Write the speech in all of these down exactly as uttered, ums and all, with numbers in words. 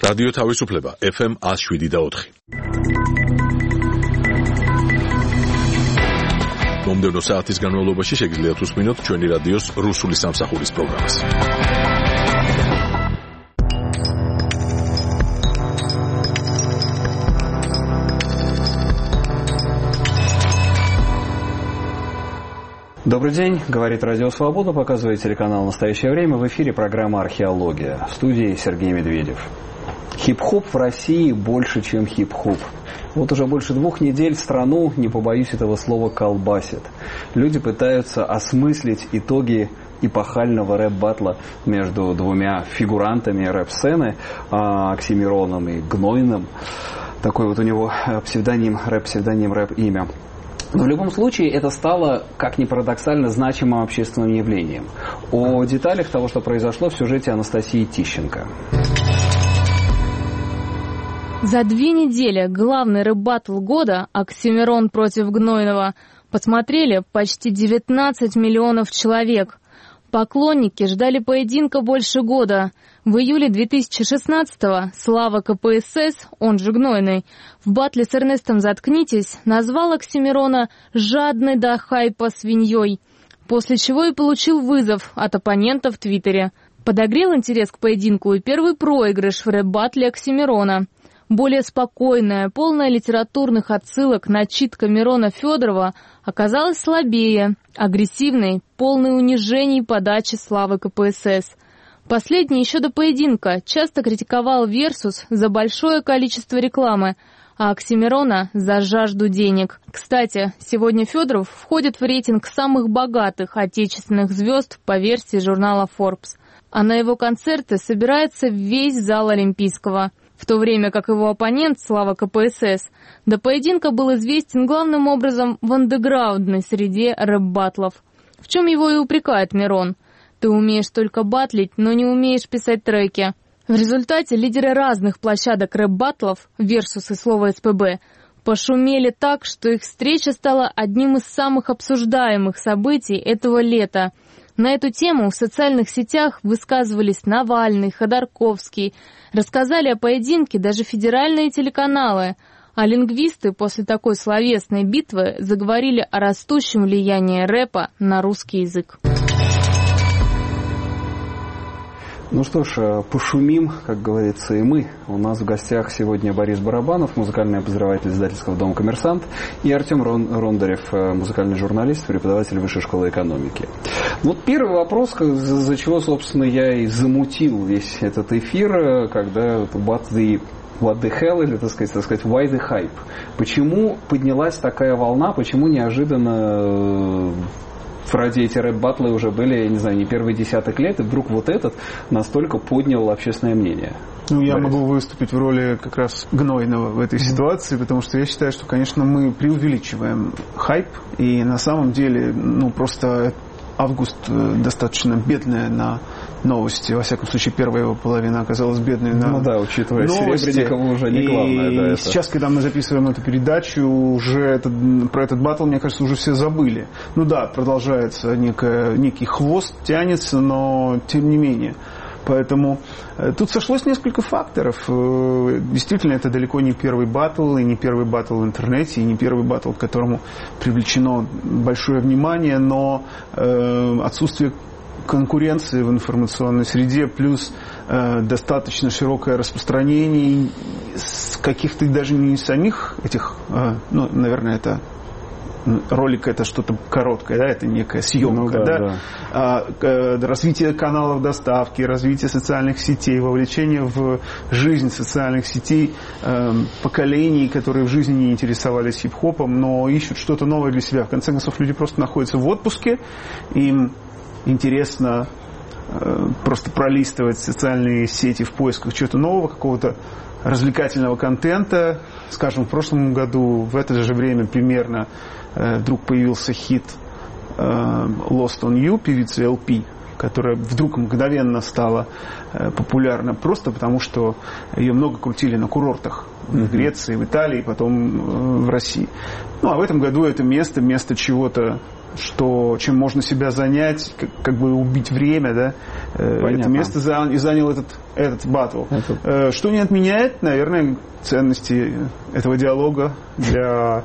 რადიო თავისუფლება ეფ ემ one oh seven და four. მომდევნო საათის განმავლობაში შეგიძლიათ უსმინოთ ჩვენი რადიოს რუსული სამსახურის პროგრამას. Добрый день, говорит Радио Свобода, показывает телеканал «Настоящее время». В эфире программа «Археология». В студии Сергей Медведев. Хип-хоп в России больше, чем хип-хоп. Вот уже больше двух недель страну, не побоюсь этого слова, колбасит. Люди пытаются осмыслить итоги эпохального рэп-баттла между двумя фигурантами рэп-сцены, Оксимироном и Гнойным. Такой вот у него псевдоним, рэп-псевдоним, рэп-имя. Но в любом случае это стало, как ни парадоксально, значимым общественным явлением. О деталях того, что произошло, в сюжете Анастасии Тищенко. За две недели главный рэп-баттл года «Оксимирон против Гнойного» посмотрели почти девятнадцать миллионов человек. Поклонники ждали поединка больше года. В июле две тысячи шестнадцатого Слава ка пэ эс эс, он же Гнойный, в баттле с Эрнестом «Заткнитесь» назвал Оксимирона «жадной до хайпа свиньей», после чего и получил вызов от оппонента в Твиттере. Подогрел интерес к поединку и первый проигрыш в рэп-баттле Оксимирона. Более спокойная, полная литературных отсылок начитка Мирона Федорова оказалась слабее, агрессивной, полной унижений подачи Славы ка пэ эс эс. Последний еще до поединка часто критиковал Версус за большое количество рекламы, а Оксимирона за жажду денег. Кстати, сегодня Федоров входит в рейтинг самых богатых отечественных звезд по версии журнала Forbes, а на его концерты собирается весь зал Олимпийского. В то время как его оппонент Слава ка пэ эс эс до поединка был известен главным образом в андеграундной среде рэп-баттлов. В чем его и упрекает Мирон. Ты умеешь только баттлить, но не умеешь писать треки. В результате лидеры разных площадок рэп-баттлов, Версус и Слово эс пэ бэ, пошумели так, что их встреча стала одним из самых обсуждаемых событий этого лета. На эту тему в социальных сетях высказывались Навальный, Ходорковский, рассказали о поединке даже федеральные телеканалы, а лингвисты после такой словесной битвы заговорили о растущем влиянии рэпа на русский язык. Ну что ж, пошумим, как говорится, и мы. У нас в гостях сегодня Борис Барабанов, музыкальный обозреватель издательского дома «Коммерсант», и Артем Рон- Рондарев, музыкальный журналист, преподаватель Высшей школы экономики. Вот первый вопрос, за чего, собственно, я и замутил весь этот эфир, когда what the, what the hell, или, так сказать, так сказать, why the hype? Почему поднялась такая волна, почему неожиданно... В ради эти рэп-баттлы уже были, я не знаю, не первый десяток лет, и вдруг вот этот настолько поднял общественное мнение. Ну, я Борис. могу выступить в роли как раз Гнойного в этой mm-hmm. ситуации, потому что я считаю, что, конечно, мы преувеличиваем хайп, и на самом деле, ну, просто август достаточно бедная на новости. Во всяком случае, первая его половина оказалась бедной на ну да, учитывая новости. Серебренникова уже не главное. И да, сейчас, это. Когда мы записываем эту передачу, уже этот, про этот баттл, мне кажется, уже все забыли. Ну да, продолжается некая, некий хвост, тянется, но тем не менее. Поэтому э, тут сошлось несколько факторов. Э, действительно, это далеко не первый баттл, и не первый баттл в интернете, и не первый баттл, к которому привлечено большое внимание, но э, отсутствие конкуренции в информационной среде, плюс э, достаточно широкое распространение каких-то даже не самих этих, э, ну, наверное, это ролик, это что-то короткое, да, это некая съемка, ну, да, да. Да. А, э, развитие каналов доставки, развитие социальных сетей, вовлечение в жизнь социальных сетей э, поколений, которые в жизни не интересовались хип-хопом, но ищут что-то новое для себя. В конце концов, люди просто находятся в отпуске, им интересно э, просто пролистывать социальные сети в поисках чего-то нового, какого-то развлекательного контента. Скажем, в прошлом году в это же время примерно э, вдруг появился хит э, Lost on You певицы эл пи, которая вдруг мгновенно стала э, популярна просто потому, что ее много крутили на курортах mm-hmm. в Греции, в Италии, потом э, в России. Ну, а в этом году это место, место чего-то что, чем можно себя занять, как, как бы убить время, да, Понятно. Это место занял, и занял этот, этот батл. Это... Что не отменяет, наверное, ценности этого диалога для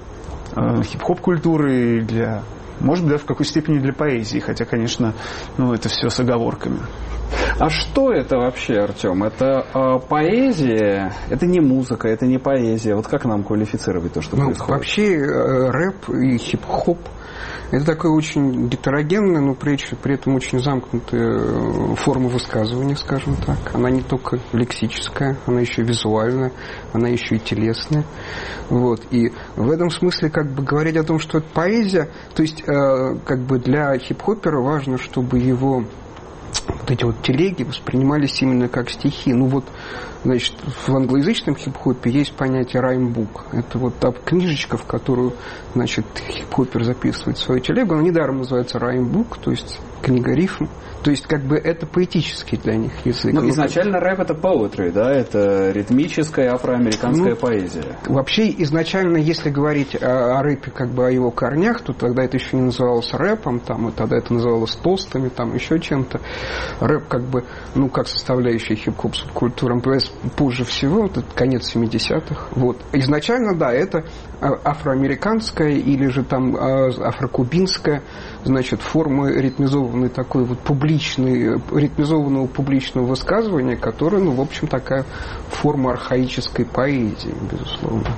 э, хип-хоп культуры, для, может быть, даже в какой степени для поэзии, хотя, конечно, ну, это все с оговорками. А что это вообще, Артем? Это э, поэзия? Это не музыка, это не поэзия. Вот как нам квалифицировать то, что ну, происходит? Вообще э, рэп и хип-хоп — это такая очень гетерогенная, но при, при этом очень замкнутая форма высказывания, скажем так. Она не только лексическая, она еще и визуальная, она еще и телесная. Вот. И в этом смысле как бы говорить о том, что это поэзия, то есть э, как бы для хип-хопера важно, чтобы его вот эти вот телеги воспринимались именно как стихи. Ну вот, значит, в англоязычном хип-хопе есть понятие раймбук. Это вот та книжечка, в которую, значит, хип-хопер записывает свою телегу. Она недаром называется раймбук, то есть книга рифм. То есть, как бы, это поэтический для них язык. Ну, изначально рэп — это poetry, да? Это ритмическая афроамериканская ну, поэзия. Вообще, изначально, если говорить о, о рэпе, как бы, о его корнях, то тогда это еще не называлось рэпом, там, и тогда это называлось тостами, там, еще чем-то. Рэп, как бы, ну, как составляющая хип-хоп субкультуры, появился позже всего, вот, это конец семидесятых. Вот. Изначально, да, это афроамериканская или же там афрокубинская, значит, форма ритмизованной такой вот публичной, ритмизованного публичного высказывания, которая, ну, в общем, такая форма архаической поэзии, безусловно.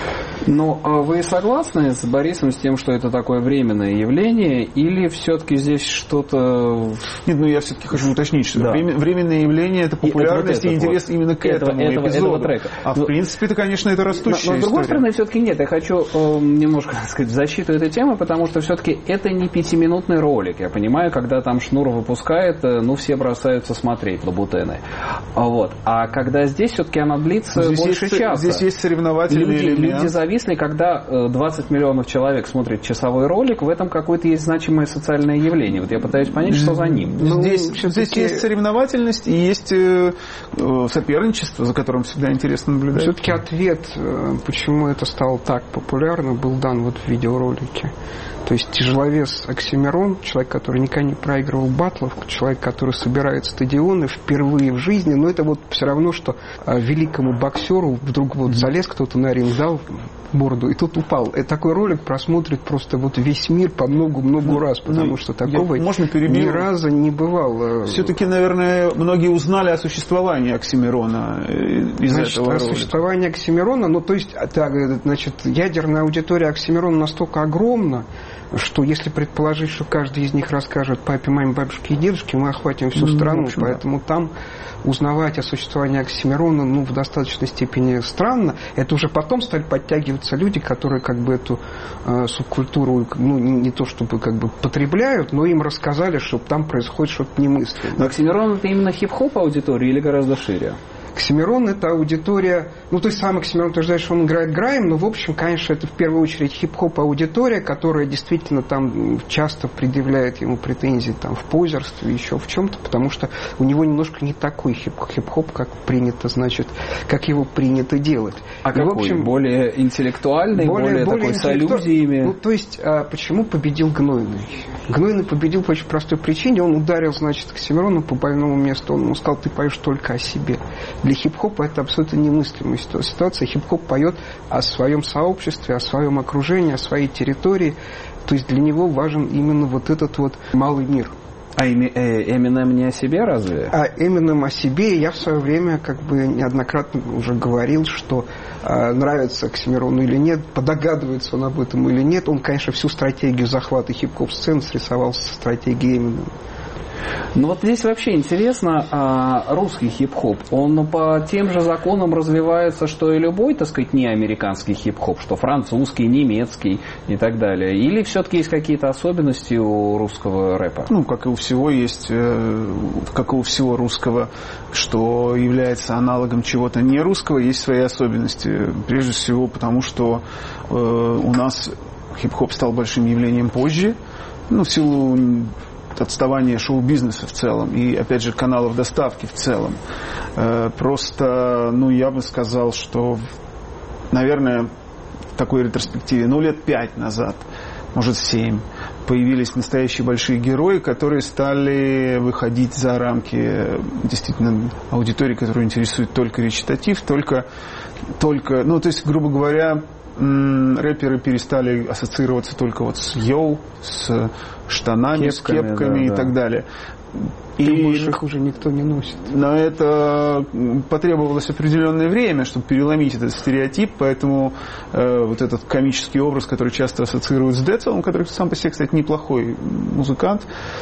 Но вы согласны с Борисом с тем, что это такое временное явление, или все-таки здесь что-то... Нет, ну я все-таки хочу уточнить, что да. временное явление — это популярность и, это вот и интерес вот. именно к этого, этому этого, эпизоду. Этого трека. А но, в принципе, это, конечно, это растущая но, но с другой стороны, все-таки нет. Я хочу э, немножко, так сказать, в защиту этой темы, потому что все-таки это не пятиминутный ролик. Я понимаю, когда там Шнур выпускает, ну, все бросаются смотреть Лабутены. Вот. А когда здесь все-таки она длится здесь больше есть, часа. Здесь есть соревновательный люди, элемент. Люди зависли, когда двадцать миллионов человек смотрят часовой ролик, в этом какое-то есть значимое социальное явление. Вот я пытаюсь понять, что за ним. Ну, здесь, здесь есть соревновательность и есть э, соперничество, за которым всегда интересно наблюдать. Все-таки ответ, почему это стало так популярно, был дан вот в видеоролике. То есть тяжеловес Оксимирон, человек, который никогда не проигрывал баттлов, человек, который собирает стадионы впервые в жизни, но это вот все равно, что великому боксеру вдруг вот залез кто-то на ринг, дал морду, и тут упал. И такой ролик просмотрит просто вот весь мир по много-много ну, раз, потому ну, что такого я, можно ни разу не бывало. Все-таки, наверное, многие узнали о существовании Оксимирона из значит, этого о ролика. Существовании Оксимирона, ну, то есть, так, значит, ядерная аудитория Оксимирона настолько огромна, что если предположить, что каждый из них расскажет папе, маме, бабушке и дедушке, мы охватим всю страну. Ну, общем, поэтому да. там узнавать о существовании Оксимирона ну, в достаточной степени странно. Это уже потом стали подтягиваться люди, которые как бы эту э, субкультуру ну, не, не то чтобы как бы потребляют, но им рассказали, что там происходит что-то немыслимое. Но Оксимирон — это именно хип-хоп аудитория или гораздо шире? Оксимирон — это аудитория, ну, то есть сам Оксимирон утверждает, что он играет грайм, но, в общем, конечно, это в первую очередь хип-хоп аудитория, которая действительно там часто предъявляет ему претензии там, в позерстве, еще в чем-то, потому что у него немножко не такой хип-хоп, как принято, значит, как его принято делать. А и, какой? В общем, более интеллектуальный, более, более, более такой с аллюзиями? Ну, то есть, а почему победил Гнойный? Гнойный победил по очень простой причине, он ударил, значит, Оксимирону по больному месту, он ему сказал, ты поешь только о себе. Для хип-хопа это абсолютно немыслимая ситуация. Хип-хоп поет о своем сообществе, о своем окружении, о своей территории. То есть для него важен именно вот этот вот малый мир. А Эминем не о себе разве? А Эминем о себе. Я в свое время как бы неоднократно уже говорил, что э, нравится Оксимирону или нет, подогадывается он об этом или нет. Он, конечно, всю стратегию захвата хип-хоп-сцены срисовал со стратегией Эминема. Ну вот здесь вообще интересно, а русский хип-хоп, он по тем же законам развивается, что и любой, так сказать, не американский хип-хоп, что французский, немецкий и так далее? Или все-таки есть какие-то особенности у русского рэпа? Ну, как и у всего есть, как и у всего русского, что является аналогом чего-то не русского, есть свои особенности. Прежде всего потому, что у нас хип-хоп стал большим явлением позже, ну, в силу отставание шоу-бизнеса в целом и, опять же, каналов доставки в целом. Просто, ну, я бы сказал, что, наверное, в такой ретроспективе, ну, лет пять назад, может, семь, появились настоящие большие герои, которые стали выходить за рамки действительно аудитории, которую интересует только речитатив, только, только, ну, то есть, грубо говоря, рэперы перестали ассоциироваться только вот с йоу, с штанами, кепками, с кепками, да, и да. так далее. И больше их уже никто не носит. На это потребовалось определенное время, чтобы переломить этот стереотип, поэтому э, вот этот комический образ, который часто ассоциируют с Децелом, который сам по себе, кстати, неплохой музыкант,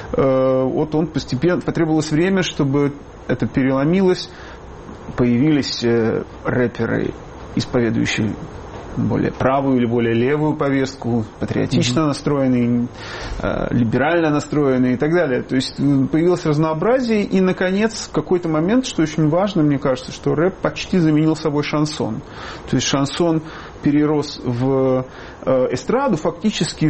э, вот он постепенно, потребовалось время, чтобы это переломилось, появились э, рэперы, исповедующие более правую или более левую повестку, патриотично mm-hmm. настроенные, э, либерально настроенные и так далее. То есть появилось разнообразие, и, наконец, в какой-то момент, что очень важно, мне кажется, что рэп почти заменил собой шансон. То есть шансон перерос в э, эстраду, фактически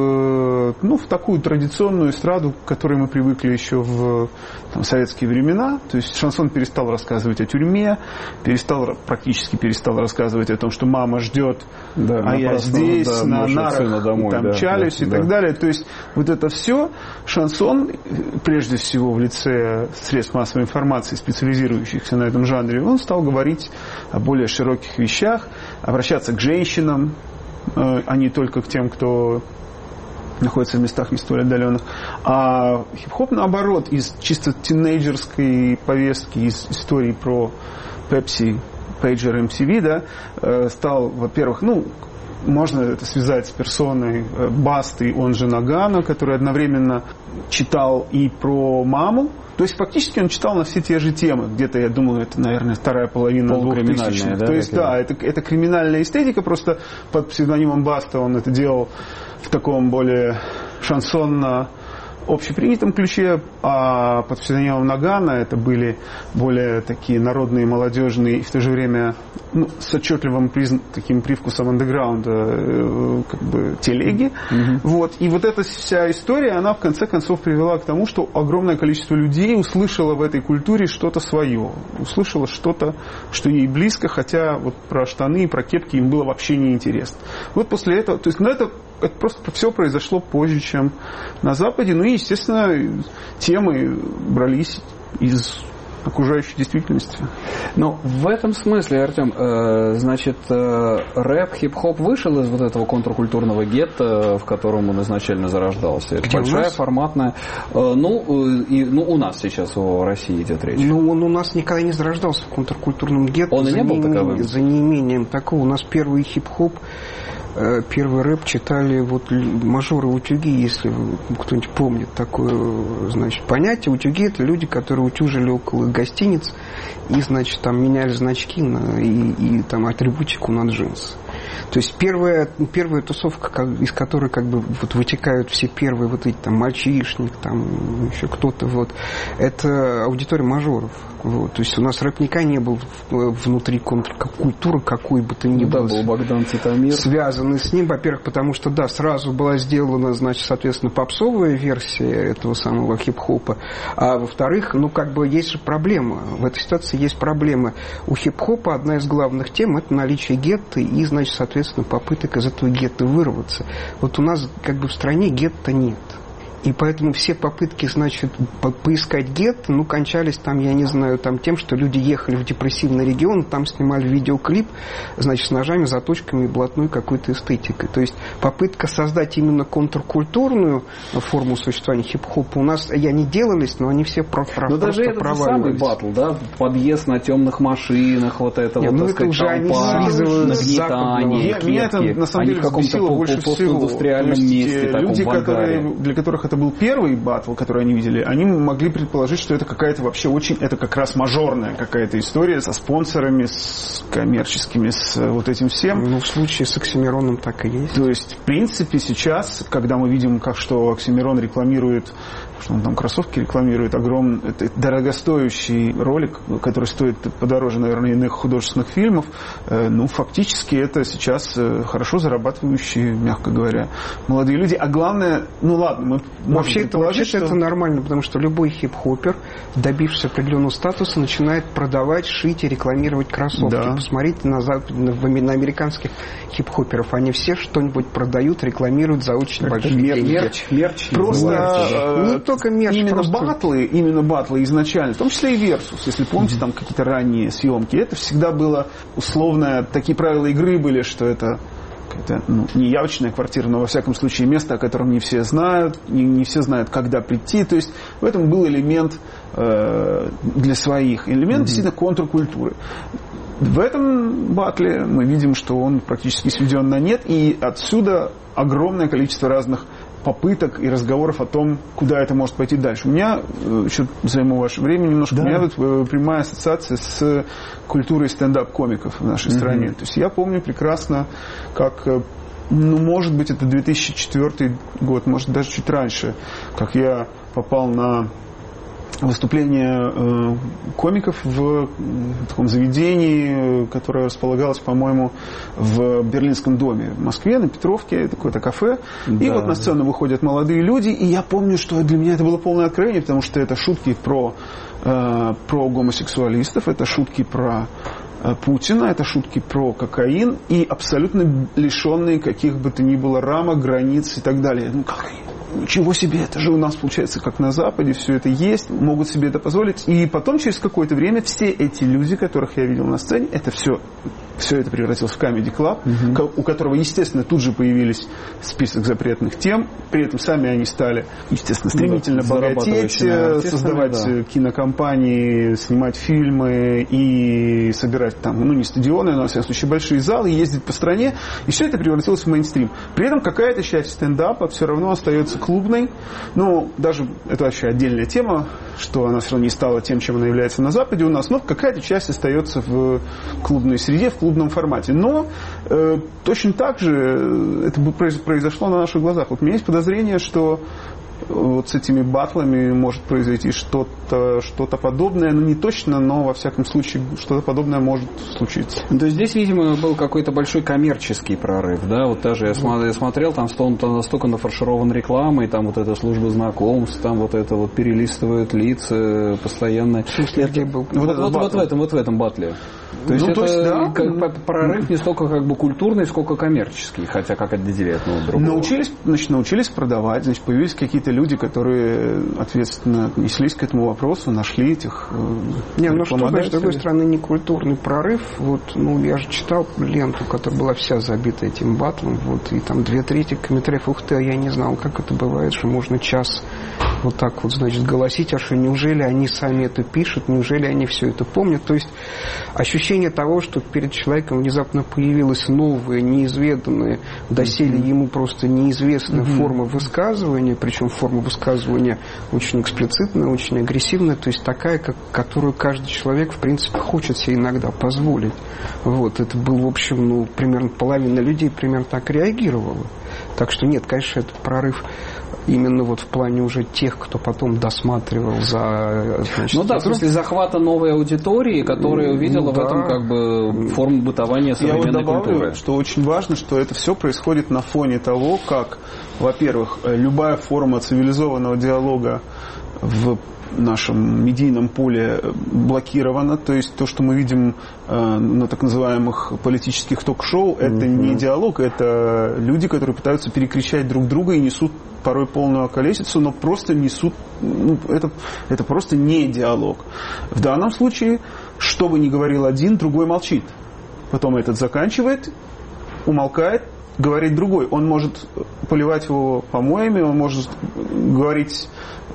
в, ну, в такую традиционную эстраду, к которой мы привыкли еще в там, советские времена. То есть шансон перестал рассказывать о тюрьме, перестал, практически перестал рассказывать о том, что мама ждет, да, а я здесь, да, на нарах, домой, там, да, чалюсь, да, и да. так далее. То есть вот это все, шансон, прежде всего в лице средств массовой информации, специализирующихся на этом жанре, он стал говорить о более широких вещах, обращаться к женщинам, а не только к тем, кто находится в местах не столь отдаленных. А хип-хоп, наоборот, из чисто тинейджерской повестки, из истории про Pepsi, Pager, эм ти ви, да, стал, во-первых, ну, можно это связать с персоной Басты, он же Нагано, который одновременно читал и про маму. То есть фактически он читал на все те же темы. Где-то, я думаю, это, наверное, вторая половина двухтысячных. Да, то есть, да, это, это криминальная эстетика, просто под псевдонимом Баста он это делал в таком более шансонно общепринятом ключе, а под псевдонимом Нагано это были более такие народные, молодежные и в то же время, ну, с отчетливым призн... таким привкусом андеграунда, э, как бы телеги. Mm-hmm. Вот. И вот эта вся история, она в конце концов привела к тому, что огромное количество людей услышало в этой культуре что-то свое, услышало что-то, что ей близко, хотя вот про штаны и про кепки им было вообще неинтересно. Вот после этого, то есть, ну, это Это просто все произошло позже, чем на Западе. Ну и, естественно, темы брались из окружающей действительности. Ну, в этом смысле, Артем, э, значит, э, рэп, хип-хоп вышел из вот этого контркультурного гетто, в котором он изначально зарождался. Это большая, форматная. Э, ну, э, и, ну, у нас сейчас в России идет речь. Ну, он у нас никогда не зарождался в контркультурном гетто. Он и не был таковым? За неимением такого. У нас первый хип-хоп, первый рэп читали вот мажоры утюги, если кто-нибудь помнит такое, значит, понятие. Утюги — это люди, которые утюжили около гостиниц и, значит, там меняли значки на, и, и там атрибутику на джинсы. То есть первая, первая тусовка, как, из которой как бы вот вытекают все первые вот эти там мальчишник, там еще кто-то, вот, это аудитория мажоров. Вот. То есть у нас рэп никогда не был внутри контркультуры какой бы то ни ну, было. Да, был Богдан Титамир. Связанный с ним, во-первых, потому что, да, сразу была сделана, значит, соответственно, попсовая версия этого самого хип-хопа. А во-вторых, ну, как бы есть же проблема. В этой ситуации есть проблема. У хип-хопа одна из главных тем — это наличие гетто и, значит, соответственно, попыток из этого гетто вырваться. Вот у нас как бы в стране гетто нет. И поэтому все попытки, значит, по- поискать гетто, ну, кончались там, я не знаю, там тем, что люди ехали в депрессивный регион, там снимали видеоклип, значит, с ножами, заточками и блатной какой-то эстетикой. То есть попытка создать именно контркультурную форму существования хип-хопа у нас, я не делались, но они все про- про- но просто даже этот самый батл, да, подъезд на темных машинах, вот это не, вот, ну, так это сказать, уже толпа, они нагнетание, кепки. Меня это, на самом они деле, в каком-то больше всего. постиндустриальном месте, таком люди, в ангаре. которые, для которых это был первый батл, который они видели, они могли предположить, что это какая-то вообще очень, это как раз мажорная какая-то история со спонсорами, с коммерческими, с вот этим всем. Ну, в случае с Оксимироном так и есть. То есть, в принципе, сейчас, когда мы видим, как что Оксимирон рекламирует, что он там кроссовки рекламирует, огромный, это дорогостоящий ролик, который стоит подороже, наверное, иных художественных фильмов, э, ну, фактически это сейчас хорошо зарабатывающие, мягко говоря, молодые люди. А главное, ну ладно, мы Вообще, это, вообще что... это нормально, потому что любой хип-хопер, добившись определенного статуса, начинает продавать, шить и рекламировать кроссовки. Да. Посмотрите на, на американских хип-хоперов. Они все что-нибудь продают, рекламируют за очень как большие мер- деньги. Мерч, мерч. Просто мерч. Не только мерч. Именно просто... батлы, именно батлы изначально, в том числе и Versus, если помните, mm-hmm. там какие-то ранние съемки, это всегда было условно, такие правила игры были, что это это, ну, не явочная квартира, но во всяком случае место, о котором не все знают, не, не все знают, когда прийти. То есть в этом был элемент э, для своих, элемент mm-hmm. действительно контркультуры. В этом батле мы видим, что он практически сведен на нет, и отсюда огромное количество разных попыток и разговоров о том, куда это может пойти дальше. У меня, еще займу ваше время немножко, да. у меня вот прямая ассоциация с культурой стендап-комиков в нашей mm-hmm. стране. То есть я помню прекрасно, как, ну, может быть, это две тысячи четвёртый год, может, даже чуть раньше, как я попал на выступление э, комиков в таком заведении, которое располагалось, по-моему, в Берлинском доме в Москве, на Петровке, такое-то кафе. Да. И вот на сцену выходят молодые люди, и я помню, что для меня это было полное откровение, потому что это шутки про, э, про гомосексуалистов, это шутки про э, Путина, это шутки про кокаин, и абсолютно лишенные каких бы то ни было рамок, границ и так далее. Ну, как Ничего себе, это же у нас получается как на Западе, все это есть, могут себе это позволить. И потом через какое-то время все эти люди, которых я видел на сцене, это все, все это превратилось в Comedy Club, угу. у которого, естественно, тут же появились список запретных тем, при этом сами они стали, естественно, стремительно богатеть, создавать да. кинокомпании, снимать фильмы и собирать там, ну не стадионы, но, во всяком случае, большие залы, ездить по стране, и все это превратилось в мейнстрим. При этом какая-то часть стендапа все равно остается клубной. Ну, даже это вообще отдельная тема, что она все равно не стала тем, чем она является на Западе у нас, но какая-то часть остается в клубной среде, в клубном формате. Но э, точно так же это произошло на наших глазах. Вот у меня есть подозрение, что вот с этими батлами может произойти что-то, что-то подобное, ну не точно, но во всяком случае что-то подобное может случиться. То есть здесь, видимо, был какой-то большой коммерческий прорыв, да? Вот даже я смотрел, смотрел там настолько нафарширован рекламой, там вот эта служба знакомств, там вот это вот перелистывают лица постоянно. Это, был? Вот, вот, вот, вот в этом, вот в этом батле. То есть ну, это то есть, да, как, прорыв не столько как бы культурный, сколько коммерческий, хотя как отделять одно от другого. Научились, значит, научились продавать, значит, появились какие-то люди, которые ответственно отнеслись к этому вопросу, нашли этих э, Не, ну что, с другой стороны, не культурный прорыв. Вот, ну, я же читал ленту, которая была вся забита этим батлом, вот, и там две трети комментариев, ух ты, а я не знал, как это бывает, что можно час вот так вот, значит, голосить, а что неужели они сами это пишут, неужели они все это помнят. То есть ощущение того, что перед человеком внезапно появилась новая, неизведанная, доселе mm-hmm. ему просто неизвестная mm-hmm. форма высказывания, причем форма высказывания очень эксплицитная, очень агрессивная, то есть такая, как, которую каждый человек, в принципе, хочет себе иногда позволить. Вот, это был, в общем, ну, примерно половина людей примерно так реагировала. Так что нет, конечно, это прорыв именно вот в плане уже тех, кто потом досматривал за... Значит, ну да, в смысле захвата новой аудитории, которая увидела ну, да. в этом как бы форму бытования современной Я вот добавлю, культуры. Что очень важно, что это все происходит на фоне того, как, во-первых, любая форма цивилизованного диалога в нашем медийном поле блокировано. То есть то, что мы видим э, на так называемых политических ток-шоу, это mm-hmm. не диалог, это люди, которые пытаются перекричать друг друга и несут порой полную околесицу, но просто несут... Ну, это, это просто не диалог. В данном случае, что бы ни говорил один, другой молчит. Потом этот заканчивает, умолкает, говорит другой. Он может поливать его помоями, он может говорить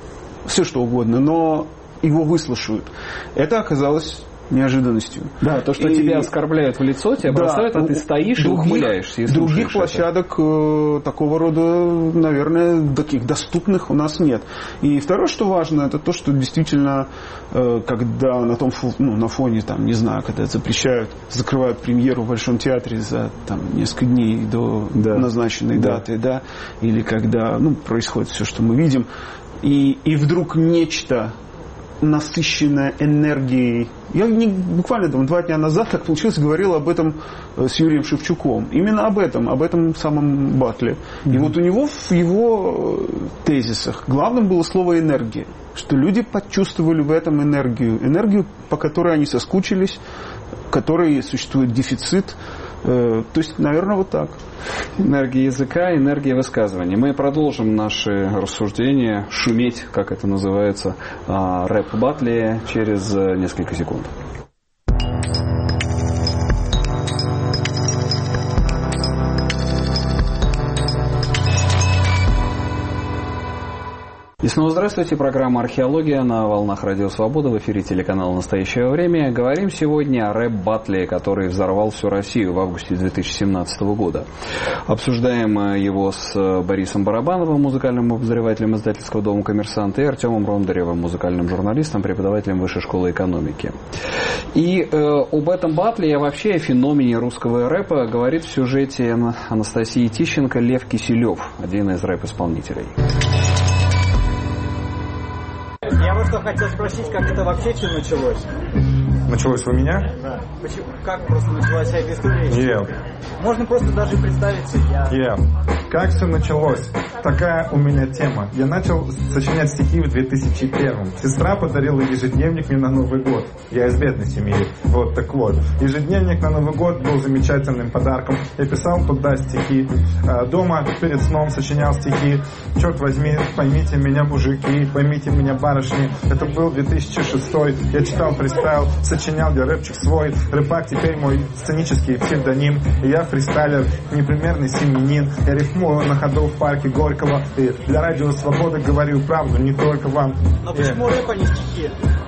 все что угодно, но его выслушают. Это оказалось неожиданностью. Да, то, что и... тебя оскорбляют в лицо, тебя да, бросают, а ты стоишь других, и ухмыляешься. И других площадок э, такого рода, наверное, таких доступных у нас нет. И второе, что важно, это то, что действительно, э, когда на том ну, на фоне, там, не знаю, когда запрещают, закрывают премьеру в Большом театре за там, несколько дней до да. назначенной да. даты, да, или когда ну, происходит все, что мы видим, и, и вдруг нечто насыщенная энергией. Я не, буквально там, два дня назад, так получилось, говорил об этом с Юрием Шевчуком. Именно об этом, об этом самом батле. Mm-hmm. И вот у него в его тезисах главным было слово «энергия». Что люди почувствовали в этом энергию. Энергию, по которой они соскучились, которой существует дефицит. То есть, наверное, вот так. Энергия языка, энергия высказывания. Мы продолжим наши рассуждения, шуметь, как это называется, рэп-батле через несколько секунд. И снова здравствуйте. Программа «Археология» на волнах Радио Свобода. В эфире телеканала «Настоящее время». Говорим сегодня о рэп-баттле, который взорвал всю Россию в августе две тысячи семнадцатого года. Обсуждаем его с Борисом Барабановым, музыкальным обозревателем издательского дома «Коммерсант», и Артемом Рондаревым, музыкальным журналистом, преподавателем Высшей школы экономики. И э, об этом баттле и вообще о феномене русского рэпа говорит в сюжете Анастасии Тищенко Лев Киселев, один из рэп-исполнителей. Я вот что хотел спросить, как это вообще все началось? Началось у меня? Да. Почему, как просто началась вся эта история? Yeah. Можно просто даже представиться. Я... Yeah. Как все началось? Такая у меня тема. Я начал сочинять стихи в две тысячи первом. Сестра подарила ежедневник мне на Новый год. Я из бедной семьи. Вот так вот. Ежедневник на Новый год был замечательным подарком. Я писал туда стихи. Дома перед сном сочинял стихи. Черт возьми, поймите меня, мужики, поймите меня, барышни. Это был две тысячи шестой. Я читал фристайл, сочинял я рэпчик свой. Рэпак теперь мой сценический псевдоним. И я фристайлер, непримерный семьянин. Я рифмую на ходу в парке Горького. И для Радио Свободы говорю правду, не только вам. Но почему yeah. рэп, а не стихи?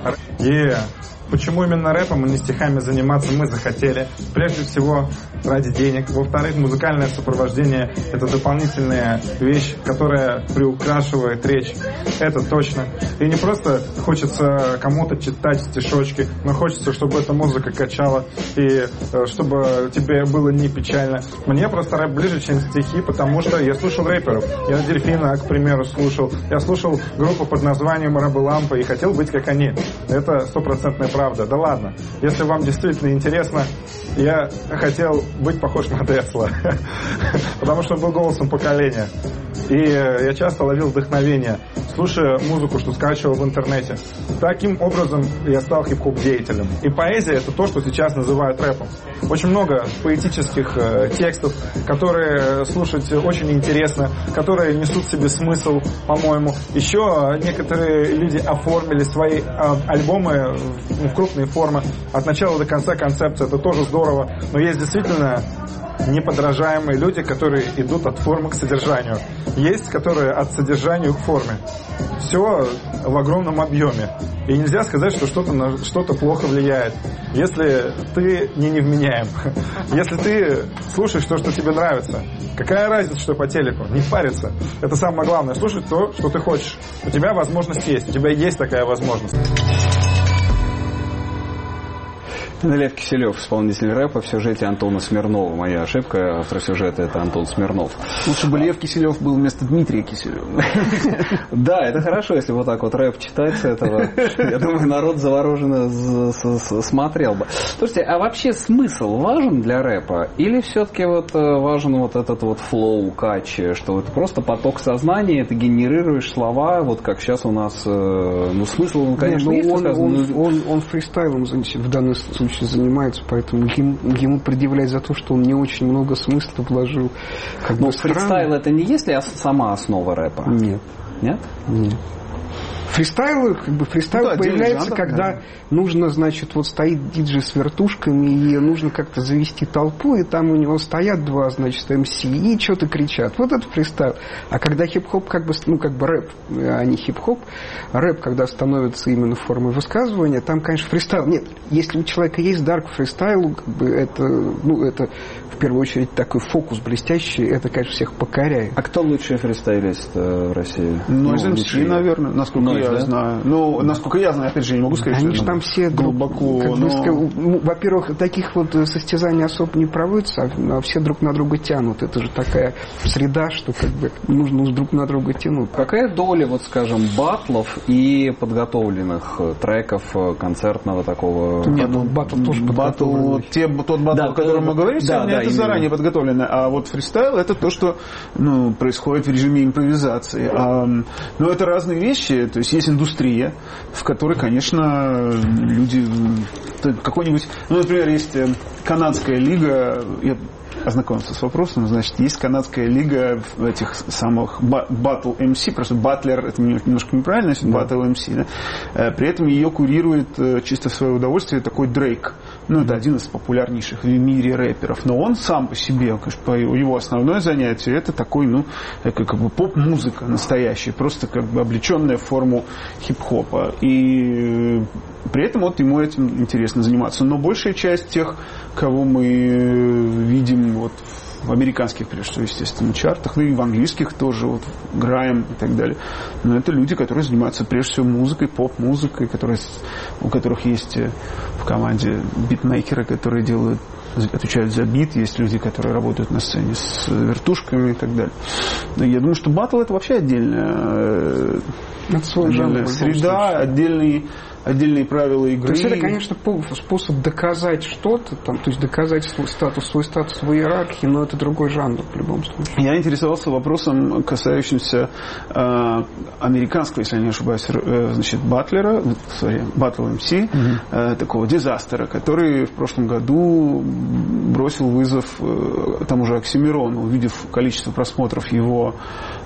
Yeah. Почему именно рэпом, а не стихами заниматься мы захотели? Прежде всего, ради денег. Во-вторых, музыкальное сопровождение – это дополнительная вещь, которая приукрашивает речь. Это точно. И не просто хочется кому-то читать стишочки, но хочется, чтобы эта музыка качала, и чтобы тебе было не печально. Мне просто рэп ближе, чем стихи, потому что я слушал рэперов. Я Дельфина, к примеру, слушал. Я слушал группу под названием «Рабы Лампа» и хотел быть как они. Это стопроцентная правда. Да ладно. Если вам действительно интересно, я хотел быть похож на Тесла. Потому что был голосом поколения. И я часто ловил вдохновение, слушая музыку, что скачивал в интернете. Таким образом я стал хип-хоп деятелем. И поэзия — это то, что сейчас называют рэпом. Очень много поэтических э, текстов, которые слушать очень интересно, которые несут в себе смысл, по-моему. Еще некоторые люди оформили свои э, альбомы в, в крупные формы. От начала до конца концепция — это тоже здорово. Но есть действительно неподражаемые люди, которые идут от формы к содержанию. Есть, которые от содержания к форме. Все в огромном объеме. И нельзя сказать, что что-то на что-то плохо влияет. Если ты не невменяем, если ты слушаешь то, что тебе нравится, какая разница, что по телеку? Не париться. Это самое главное. Слушать то, что ты хочешь. У тебя возможность есть. У тебя есть такая возможность. Лев Киселев, исполнитель рэпа, в сюжете Антона Смирнова. Моя ошибка, автор сюжета — это Антон Смирнов. Лучше бы Лев Киселев был вместо Дмитрия Киселева. Да, это хорошо, если вот так вот рэп читать с этого. Я думаю, народ завороженно смотрел бы. Слушайте, а вообще смысл важен для рэпа? Или все-таки вот важен вот этот вот флоу, кач, что это просто поток сознания, ты генерируешь слова, вот как сейчас у нас, ну, смысл, он, конечно, есть. Он фристайлом в данном случае занимается, поэтому ему, ему предъявлять за то, что он не очень много смысла вложил. Как Но бы фристайл — это не есть ли сама основа рэпа? Нет. Нет? Нет. Фристайл, как бы, фристайл ну, да, появляется, жанр, когда да. нужно, значит, вот стоит диджей с вертушками, и нужно как-то завести толпу, и там у него стоят два, значит, эм си, и что-то кричат. Вот это фристайл. А когда хип-хоп, как бы, ну, как бы рэп, а не хип-хоп, рэп, когда становится именно формой высказывания, там, конечно, фристайл. Нет, если у человека есть дар к фристайлу, как бы это, ну, это в первую очередь такой фокус блестящий, это, конечно, всех покоряет. А кто лучший фристайлист в России? Ну, ну эм си, наверное, насколько ну, я есть, я да? знаю. Ну, насколько я знаю, опять же, я не могу сказать, Они что же там все глубоко. Как бы, но... сказать, ну, во-первых, таких вот состязаний особо не проводится, а все друг на друга тянут. Это же такая среда, что как бы нужно друг на друга тянуть. Какая доля, вот скажем, батлов и подготовленных треков концертного такого? Нет, ну батл тоже батл, те, тот батл, да, о котором да, мы говорим, да, сегодня, да, это именно. заранее подготовлено. А вот фристайл это то, что ну, происходит в режиме импровизации. А, но это разные вещи. То есть есть индустрия, в которой, конечно, люди какой-нибудь... Ну, например, есть канадская лига... Я ознакомился с вопросом, значит, есть канадская лига этих самых батл эм си, просто батлер, это немножко неправильно, значит, батл эм си, да? При этом ее курирует чисто в свое удовольствие такой Дрейк. Ну, это один из популярнейших в мире рэперов. Но он сам по себе, конечно, его основное занятие, это такой, ну, как бы поп-музыка настоящая, просто как бы облеченная в форму хип-хопа. И при этом вот ему этим интересно заниматься. Но большая часть тех, кого мы видим вот в американских, прежде всего, естественно, чартах, ну и в английских тоже, вот Грайм и так далее. Но это люди, которые занимаются прежде всего музыкой, поп-музыкой, которые, у которых есть в команде битмейкеры, которые делают, отвечают за бит, есть люди, которые работают на сцене с вертушками и так далее. Но я думаю, что батл это вообще отдельная, отдельная среда, отдельный отдельные правила игры. То есть это, конечно, способ доказать что-то, там, то есть доказать свой статус, свой статус в иерархии, но это другой жанр в любом случае. Я интересовался вопросом, касающимся э, американского, если я не ошибаюсь, э, значит, батлера, sorry, батл эм си, uh-huh. э, такого дизастера, который в прошлом году бросил вызов э, тому же Оксимирону, увидев количество просмотров его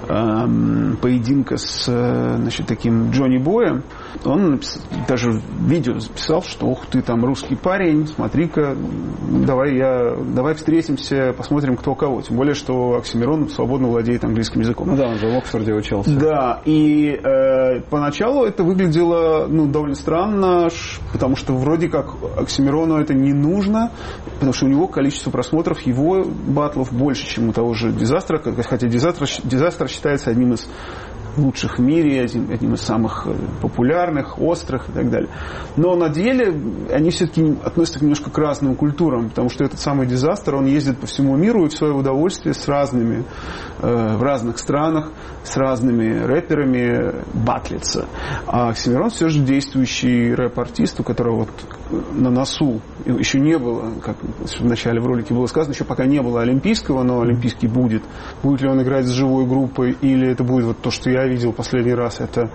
э, поединка с э, значит, таким Джонни Боем. Он написал, даже видео записал, что ух ты там русский парень, смотри-ка, давай, я, давай встретимся, посмотрим, кто кого. Тем более, что Оксимирон свободно владеет английским языком. Ну да, он же в Оксфорде учился. Да, и э, поначалу это выглядело ну, довольно странно, потому что вроде как Оксимирону это не нужно, потому что у него количество просмотров его батлов больше, чем у того же Дизастера, хотя Дизастер, Дизастер считается одним из лучших в мире, одним из самых популярных, острых и так далее. Но на деле они все-таки относятся немножко к разным культурам, потому что этот самый Дизастер, он ездит по всему миру и в свое удовольствие с разными, э, в разных странах, с разными рэперами батлится. А Оксимирон все же действующий рэп-артист, у которого вот на носу еще не было, как в начале в ролике было сказано, еще пока не было олимпийского, но олимпийский будет. Будет ли он играть с живой группой, или это будет вот то, что я видел последний раз, это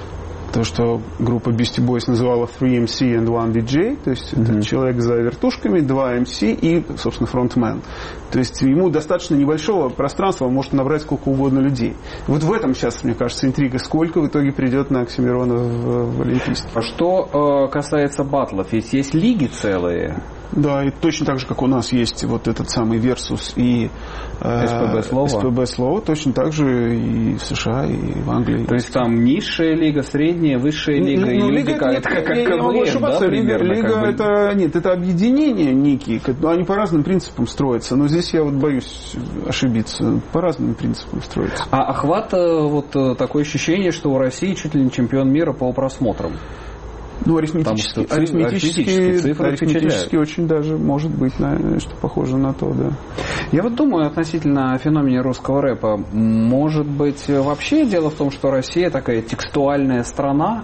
то, что группа Beastie Boys называла три эм си and one ди джей, то есть mm-hmm. это человек за вертушками, два эм си и, собственно, фронтмен. То есть ему достаточно небольшого пространства, он может набрать сколько угодно людей. Вот в этом сейчас, мне кажется, интрига. Сколько в итоге придет на Оксимирона в, в Олимпийский. А что э, касается батлов, ведь есть лиги целые. Да, и точно так же, как у нас есть вот этот самый Versus и э, эс пэ бэ слово. эс пэ бэ слово, точно так же и в США, и в Англии. То есть там низшая лига, средняя, высшая лига, ну, и ну, лига, это, это как КВН, да, примерно? Лига, как бы... это, нет, это объединения некие, они по разным принципам строятся, но здесь я вот боюсь ошибиться, по разным принципам строятся. А охват, вот такое ощущение, что у России чуть ли не чемпион мира по просмотрам. Ну, арифметически, цифры, арифметически, арифметически, цифры арифметически очень даже может быть, наверное, что похоже на то, да. Я вот думаю относительно феномена русского рэпа. Может быть, вообще дело в том, что Россия такая текстуальная страна?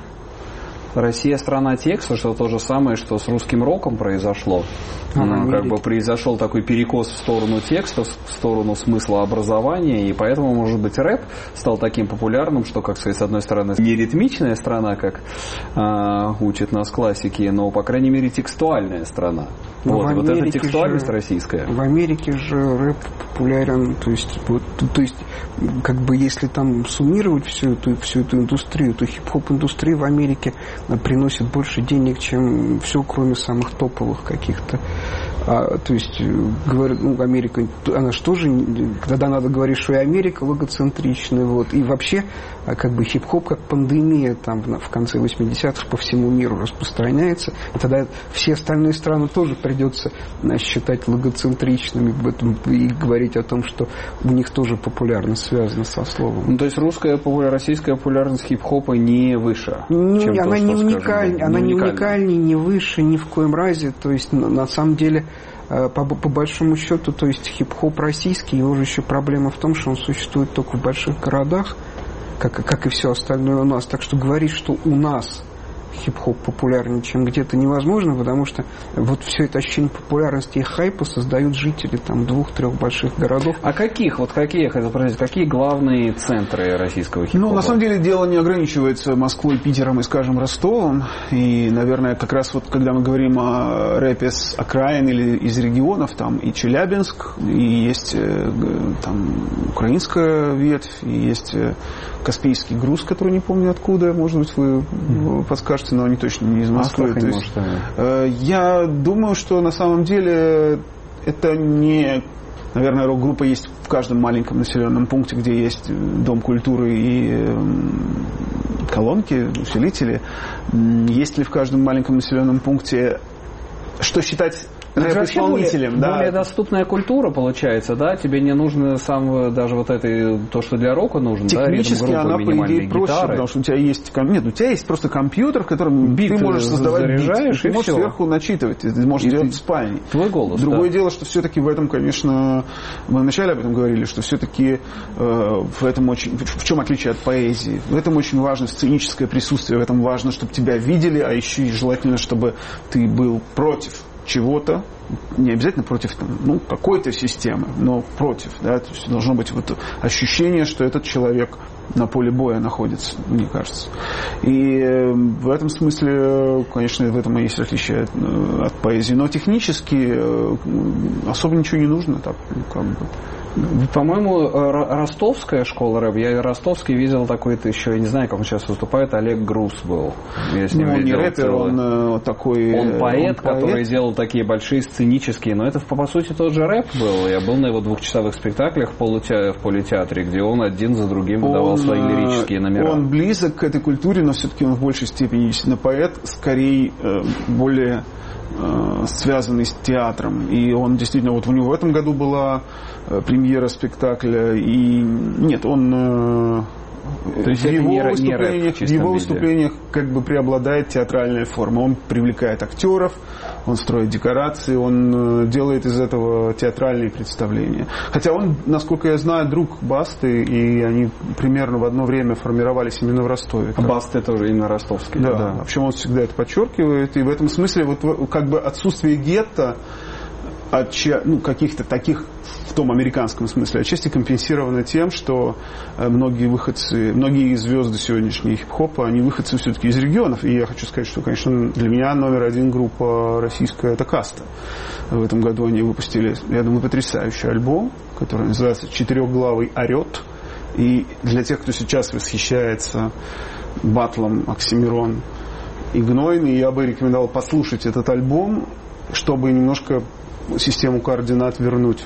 Россия страна текста, что то же самое, что с русским роком произошло. Ну, как бы произошел такой перекос в сторону текста, в сторону смысла образования, и поэтому, может быть, рэп стал таким популярным, что, как сказать, с одной стороны, не ритмичная страна, как э, учат нас классики, но, по крайней мере, текстуальная страна. Вот, вот эта текстуальность же, российская. В Америке же рэп популярен, то есть, вот, то есть, как бы, если там суммировать всю эту, всю эту индустрию, то хип-хоп индустрия в Америке приносит больше денег, чем все, кроме самых топовых каких-то А, то есть, говорят, ну, Америка, она же тоже, когда надо говорить, что и Америка логоцентричная, вот, и вообще, как бы, хип-хоп как пандемия там в конце восьмидесятых по всему миру распространяется, и тогда все остальные страны тоже придется считать логоцентричными и говорить о том, что у них тоже популярность связана со словом. Ну, то есть русская, российская популярность хип-хопа не выше, ну, чем она то, не что, уникальна, скажем, она не не уникальна. уникальнее, не выше, ни в коем разе, то есть на самом деле по, по большому счету, то есть хип-хоп российский, его же еще проблема в том, что он существует только в больших городах, как, как и все остальное у нас. Так что говорить, что у нас хип-хоп популярнее, чем где-то, невозможно, потому что вот все это ощущение популярности и хайпа создают жители там двух-трех больших городов. А каких, вот какие, я хотел спросить, какие главные центры российского хип-хопа? Ну, на самом деле, дело не ограничивается Москвой, Питером и, скажем, Ростовом. И, наверное, как раз вот, когда мы говорим о рэпе с окраин или из регионов, там и Челябинск, и есть там украинская ветвь, и есть Каспийский груз, который не помню откуда, может быть, вы mm-hmm. подскажете, но они точно не из Москвы. А, То есть, э, я думаю, что на самом деле это не... Наверное, рок-группа есть в каждом маленьком населенном пункте, где есть дом культуры и э, колонки, усилители. Есть ли в каждом маленьком населенном пункте, что считать... рэп-исполнителем, да. Более доступная культура получается, да? Тебе не нужно сам даже вот это, то, что для рока нужно, технически да? Она, по идее, проще, гитары. Потому что у тебя есть... Нет, у тебя есть просто компьютер, в котором бит ты можешь создавать бит, и ты можешь все. Сверху начитывать, ты можешь и делать ты... в спальне. Твой голос, Другое да. дело, что все-таки в этом, конечно, мы вначале об этом говорили, что все-таки э, в этом очень... В чем отличие от поэзии? В этом очень важно сценическое присутствие, в этом важно, чтобы тебя видели, а еще и желательно, чтобы ты был против чего-то, не обязательно против ну, какой-то системы, но против. Да? То есть должно быть вот ощущение, что этот человек на поле боя находится, мне кажется. И в этом смысле, конечно, в этом и есть отличие от, от поэзии. Но технически особо ничего не нужно. Так, как бы. По-моему, ростовская школа рэп, я ростовский видел такой-то еще, я не знаю, как он сейчас выступает, Олег Груз был. Я с ним ну, он видел не рэпер, целый... он такой... Он поэт, он который поэт. делал такие большие сценические, но это, по сути, тот же рэп был. Я был на его двухчасовых спектаклях в, полуте... в политеатре, где он один за другим выдавал он, свои лирические номера. Он близок к этой культуре, но все-таки он в большей степени действительно поэт, скорее более... связанный с театром. И он действительно, вот у него в этом году была премьера спектакля, и нет, он То есть в это его не, выступлениях, не рэп в в его виде. выступлениях как бы преобладает театральная форма. Он привлекает актеров, он строит декорации, он делает из этого театральные представления. Хотя он, насколько я знаю, друг Басты, и они примерно в одно время формировались именно в Ростове. А Басты тоже именно ростовский. Да, да. в общем, он всегда это подчеркивает. И в этом смысле вот как бы отсутствие гетто от ну, каких-то таких в том американском смысле отчасти компенсировано тем, что многие выходцы, многие звезды сегодняшнего хип-хопа, они выходцы все-таки из регионов. И я хочу сказать, что, конечно, для меня номер один группа российская — это Каста. В этом году они выпустили, я думаю, потрясающий альбом, который называется «Четырехглавый орет». И для тех, кто сейчас восхищается баттлом Оксимирон и Гнойный, я бы рекомендовал послушать этот альбом, чтобы немножко систему координат вернуть.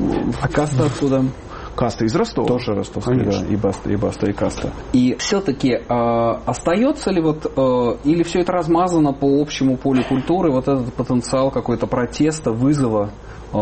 А Каста откуда? Каста из Ростова. Тоже ростовский, да, и Баста, и Баста, и Каста. И все-таки э, остается ли вот, э, или все это размазано по общему полю культуры, вот этот потенциал какой-то протеста, вызова э,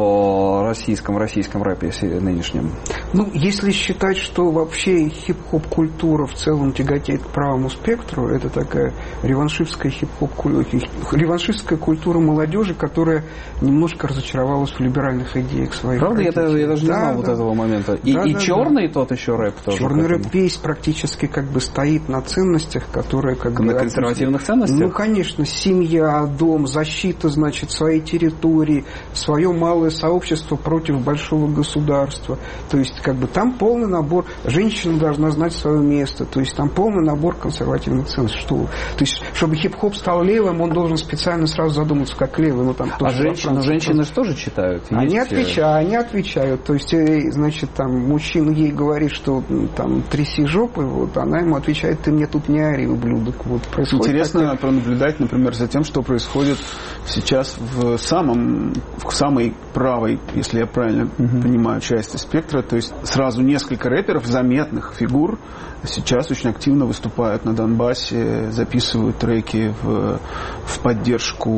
в российском, в российском рэпе нынешнем? Ну, если считать, что вообще хип-хоп культура в целом тяготеет к правому спектру, это такая реваншистская хип-хоп реваншистская культура молодежи, которая немножко разочаровалась в либеральных идеях своих. Правда, я, я даже не да, знал да. вот этого момента. И, да, и да, черный да. тот еще рэп тоже. Черный рэп весь практически как бы стоит на ценностях, которые как на бы... консервативных ценностях? Ну, конечно, семья, дом, защита, значит, своей территории, своей свое малое сообщество против большого государства. То есть, как бы там полный набор, женщина должна знать свое место, то есть там полный набор консервативных ценностей. Что, то есть, чтобы хип-хоп стал левым, он должен специально сразу задуматься, как левый. Ну, там, а женщины, женщины же тоже читают? Они Есть... отвечают, они отвечают. То есть, значит, там мужчина ей говорит, что там тряси жопы, вот, она ему отвечает, ты мне тут не ори, ублюдок. Вот, интересно такая... пронаблюдать, например, за тем, что происходит сейчас в самом, в самой правой, если я правильно uh-huh. понимаю, части спектра. То есть сразу несколько рэперов, заметных фигур, сейчас очень активно выступают на Донбассе, записывают треки в, в поддержку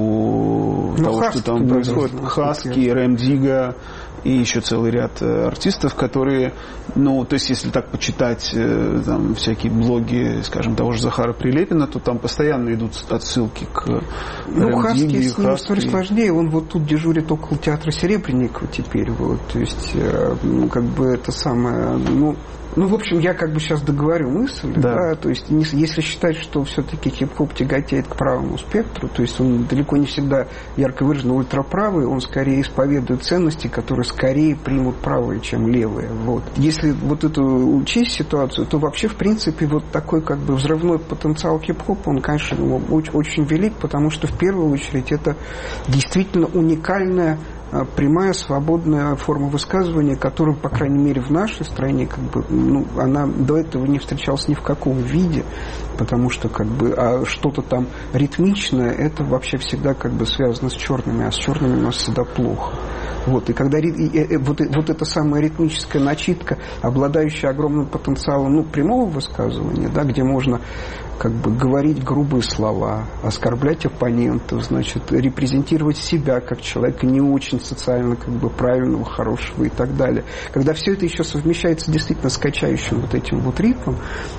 ну, того, что там происходит. Хаски, Рэм Дига и еще целый ряд артистов, которые, ну, то есть, если так почитать там, всякие блоги, скажем, того же Захара Прилепина, то там постоянно идут отсылки к ну, Рэм Хаски, Диге. с ним история сложнее, он вот тут дежурит около театра Серебренникова теперь, вот, то есть, ну, как бы это самое, ну, Ну, в общем, я как бы сейчас договорю мысль, да. Да, то есть, не, если считать, что все-таки хип-хоп тяготеет к правому спектру, то есть он далеко не всегда ярко выраженно ультраправый, он скорее исповедует ценности, которые скорее примут правые, чем левые. Вот. Если вот эту учесть ситуацию, то вообще, в принципе, вот такой как бы взрывной потенциал хип-хопа, он, конечно, ну, очень, очень велик, потому что в первую очередь это действительно уникальная прямая, свободная форма высказывания, которая, по крайней мере, в нашей стране, как бы, ну, она до этого не встречалась ни в каком виде, потому что, как бы, а что-то там ритмичное, это вообще всегда, как бы, связано с черными, а с черными у нас всегда плохо. Вот, и когда и, и, вот, вот эта самая ритмическая начитка, обладающая огромным потенциалом, ну, прямого высказывания, да, где можно как бы говорить грубые слова, оскорблять оппонентов, значит, репрезентировать себя как человека не очень социально как бы правильного, хорошего и так далее. Когда все это еще совмещается действительно с качающим вот этим вот ритмом,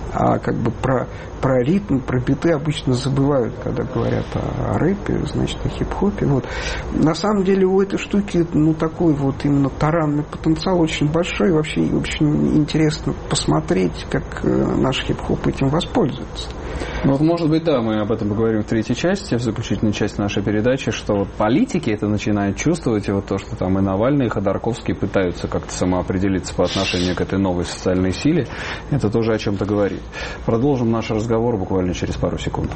а как бы про, про ритм, про биты обычно забывают, когда говорят о, о рэпе, значит, о хип-хопе. Вот. На самом деле у этой штуки, ну, такой вот именно таранный потенциал очень большой. Вообще очень интересно посмотреть, как наш хип-хоп этим воспользуется. Ну, вот, может быть, да, мы об этом поговорим в третьей части, в заключительной части нашей передачи, что вот политики это начинают чувствовать, и вот то, что там и Навальный, и Ходорковский пытаются как-то самоопределиться по отношению к этой новой социальной силе, это тоже о чем-то говорит. Продолжим наш разговор буквально через пару секунд.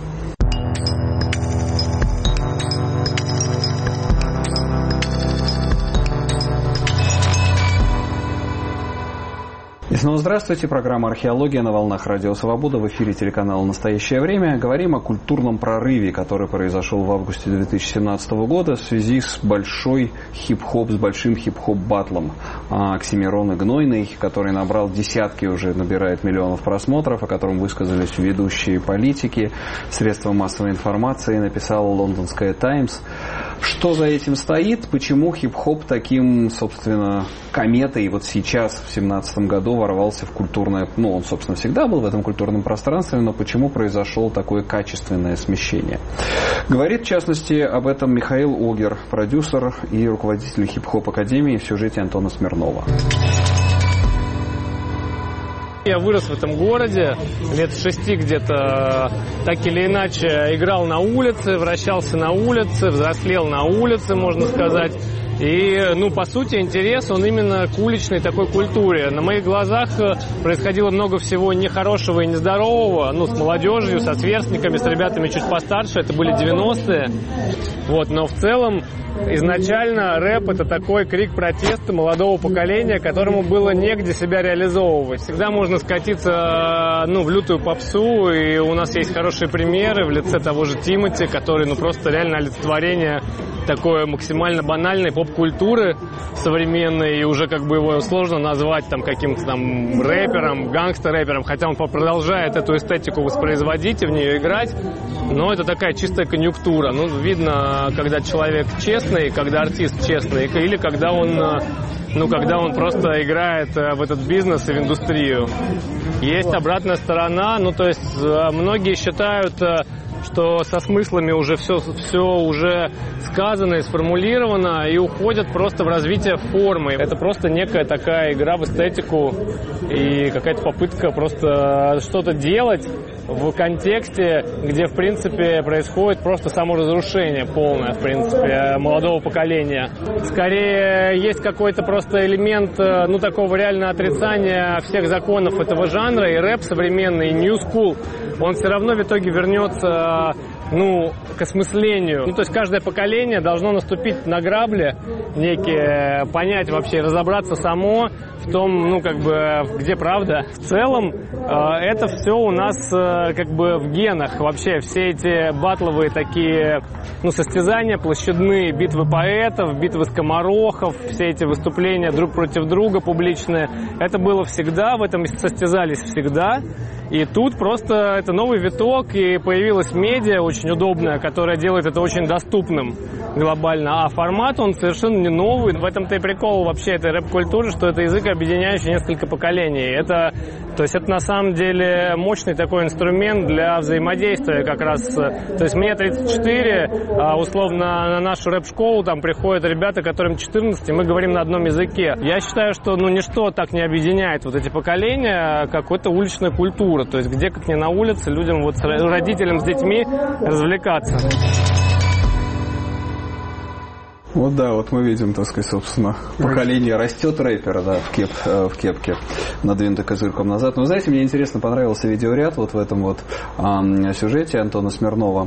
И снова здравствуйте. Программа «Археология» на волнах Радио Свобода. В эфире телеканала «Настоящее время». Говорим о культурном прорыве, который произошел в августе две тысячи семнадцатого года в связи с большой хип-хоп, с большим хип-хоп-баттлом Оксимирона Гнойной, который набрал десятки, уже набирает миллионов просмотров, о котором высказались ведущие политики, средства массовой информации, написала лондонская «Таймс». Что за этим стоит? Почему хип-хоп таким, собственно, кометой вот сейчас, в семнадцатом году, ворвался в культурное... Ну, он, собственно, всегда был в этом культурном пространстве, но почему произошло такое качественное смещение? Говорит, в частности, об этом Михаил Огер, продюсер и руководитель хип-хоп академии, в сюжете Антона Смирнова. Я вырос в этом городе, лет с шести где-то, так или иначе, играл на улице, вращался на улице, взрослел на улице, можно сказать. И, ну, по сути, интерес, он именно к уличной такой культуре. На моих глазах происходило много всего нехорошего и нездорового, ну, с молодежью, со сверстниками, с ребятами чуть постарше, это были девяностые. Вот, но в целом, изначально рэп — это такой крик протеста молодого поколения, которому было негде себя реализовывать. Всегда можно скатиться, ну, в лютую попсу, и у нас есть хорошие примеры в лице того же Тимати, который, ну, просто реально олицетворение такой максимально банальной поп-культуры современной, и уже как бы его сложно назвать там каким-то там рэпером, гангстер-рэпером, хотя он продолжает эту эстетику воспроизводить и в нее играть, но это такая чистая конъюнктура. Ну, видно, когда человек честный, когда артист честный, или когда он, ну, когда он просто играет в этот бизнес и в индустрию. Есть обратная сторона, ну, то есть многие считают, что со смыслами уже все, все уже сказано и сформулировано, и уходят просто в развитие формы. Это просто некая такая игра в эстетику и какая-то попытка просто что-то делать, в контексте, где, в принципе, происходит просто саморазрушение полное, в принципе, молодого поколения. Скорее, есть какой-то просто элемент, ну, такого реального отрицания всех законов этого жанра, и рэп современный, и New School, он все равно в итоге вернется, ну, к осмыслению. Ну, то есть каждое поколение должно наступить на грабли некие, понять вообще, разобраться само в том, ну, как бы, где правда. В целом, э, это все у нас, э, как бы, в генах. Вообще, все эти батловые такие, ну, состязания площадные, битвы поэтов, битвы скоморохов, все эти выступления друг против друга публичные, это было всегда, в этом состязались всегда. И тут просто это новый виток, и появилась медиа очень удобная, которая делает это очень доступным глобально. А формат, он совершенно не новый. В этом-то и прикол вообще этой рэп-культуры, что это язык, объединяющий несколько поколений. Это, то есть это на самом деле мощный такой инструмент для взаимодействия как раз. То есть мне тридцать четыре, условно, на нашу рэп-школу там приходят ребята, которым четырнадцать, и мы говорим на одном языке. Я считаю, что, ну, ничто так не объединяет вот эти поколения, как какая-то уличная культура. То есть где, как не на улице, людям, вот, родителям с детьми развлекаться. Вот да, вот мы видим, так сказать, собственно, поколение растет рэпера, да, в, кеп, в кепке, надвинутой козырьком назад. Но, знаете, мне интересно понравился видеоряд вот в этом вот э, сюжете Антона Смирнова.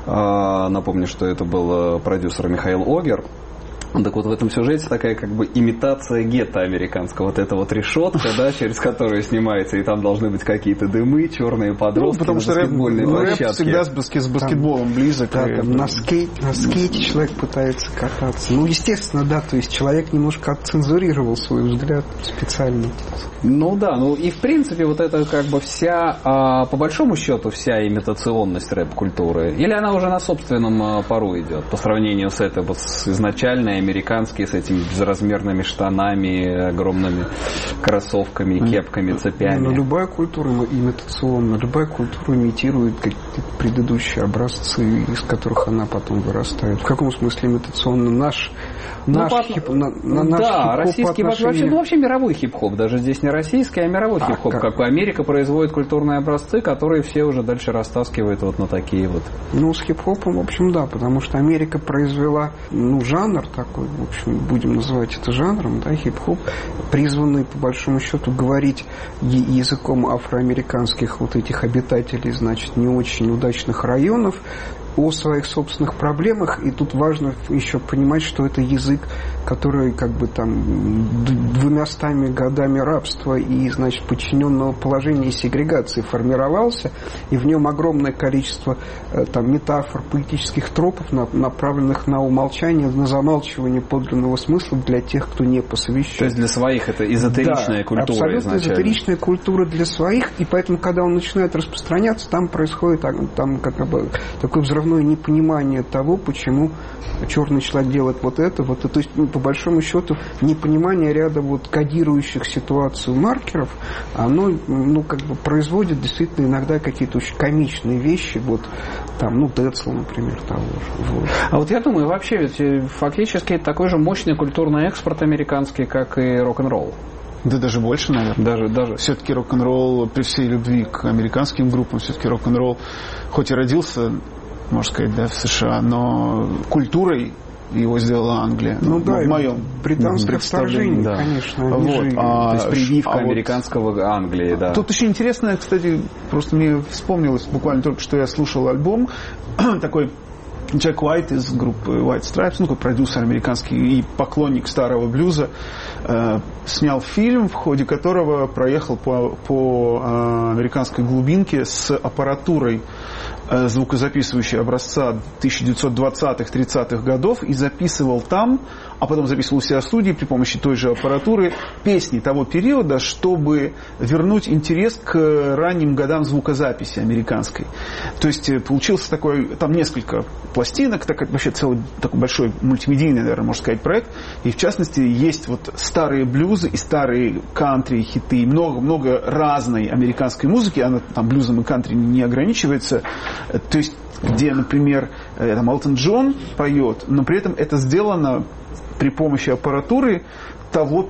Э, напомню, что это был продюсер Михаил Огер. Так вот, в этом сюжете такая как бы имитация гетто американского. Вот эта вот решетка, да, через которую снимается, и там должны быть какие-то дымы, черные подростки, ну, потому что рэп, рэп всегда с, баскет, с баскетболом там, близок. Да, там на, скейт, на скейте человек пытается кататься. Ну, естественно, да, то есть человек немножко отцензурировал свой взгляд специально. Ну да, ну и в принципе вот это как бы вся, а, по большому счету, вся имитационность рэп-культуры. Или она уже на собственном а, пару идет, по сравнению с этой вот с изначальной американские, с этими безразмерными штанами, огромными кроссовками, кепками, цепями. Но любая культура имитационна, любая культура имитирует какие-то предыдущие образцы, из которых она потом вырастает. В каком смысле имитационно? Наш, ну, наш, по... хип, на, на, наш да, хип-хоп российский, отношении... вообще, ну, вообще мировой хип-хоп, даже здесь не российский, а мировой а, хип-хоп. Как? как Америка производит культурные образцы, которые все уже дальше растаскивают вот на такие вот. Ну, с хип-хопом, в общем, да, потому что Америка произвела, ну, жанр такой, в общем, будем называть это жанром, да, хип-хоп, призванный, по большому счету, говорить языком афроамериканских вот этих обитателей, значит, не очень удачных районов, о своих собственных проблемах, и тут важно еще понимать, что это язык, который как бы там двумястами годами рабства и, значит, подчиненного положения и сегрегации формировался, и в нем огромное количество там метафор, поэтических тропов, направленных на умолчание, на замалчивание подлинного смысла для тех, кто не посвящен. То есть для своих это эзотеричная да, культура абсолютно изначально. Эзотеричная культура для своих, и поэтому, когда он начинает распространяться, там происходит там как бы такой взрыв непонимание того, почему черный человек делает вот это, вот это. То есть, ну, по большому счету, непонимание ряда вот кодирующих ситуацию маркеров, оно, ну, как бы производит действительно иногда какие-то очень комичные вещи, вот там, ну, Децл, например, того же. Вот. А вот я думаю, вообще, ведь фактически это такой же мощный культурный экспорт американский, как и рок-н-ролл. Да даже больше, наверное. Даже, даже. Все-таки рок-н-ролл, при всей любви к американским группам, все-таки рок-н-ролл, хоть и родился, можно сказать, да, в США, но культурой его сделала Англия. Ну, ну да, в моем британское вторжение, да, конечно. Вот. А, то есть прививка а американского вот, Англии, да. Тут очень интересно, кстати, просто мне вспомнилось, буквально только что я слушал альбом, такой Джек Уайт из группы White Stripes, ну, как продюсер американский и поклонник старого блюза, э, снял фильм, в ходе которого проехал по, по э, американской глубинке с аппаратурой э, звукозаписывающей образца тысяча девятьсот двадцатых-тридцатых годов и записывал там, а потом записывал у себя в студии при помощи той же аппаратуры песни того периода, чтобы вернуть интерес к ранним годам звукозаписи американской. То есть получился такой, там несколько пластинок, так, вообще целый такой большой мультимедийный, наверное, можно сказать, проект. И в частности есть вот старые блюзы и старые кантри, хиты, много-много разной американской музыки, она там блюзом и кантри не ограничивается. То есть где, например, там Элтон Джон поет, но при этом это сделано при помощи аппаратуры того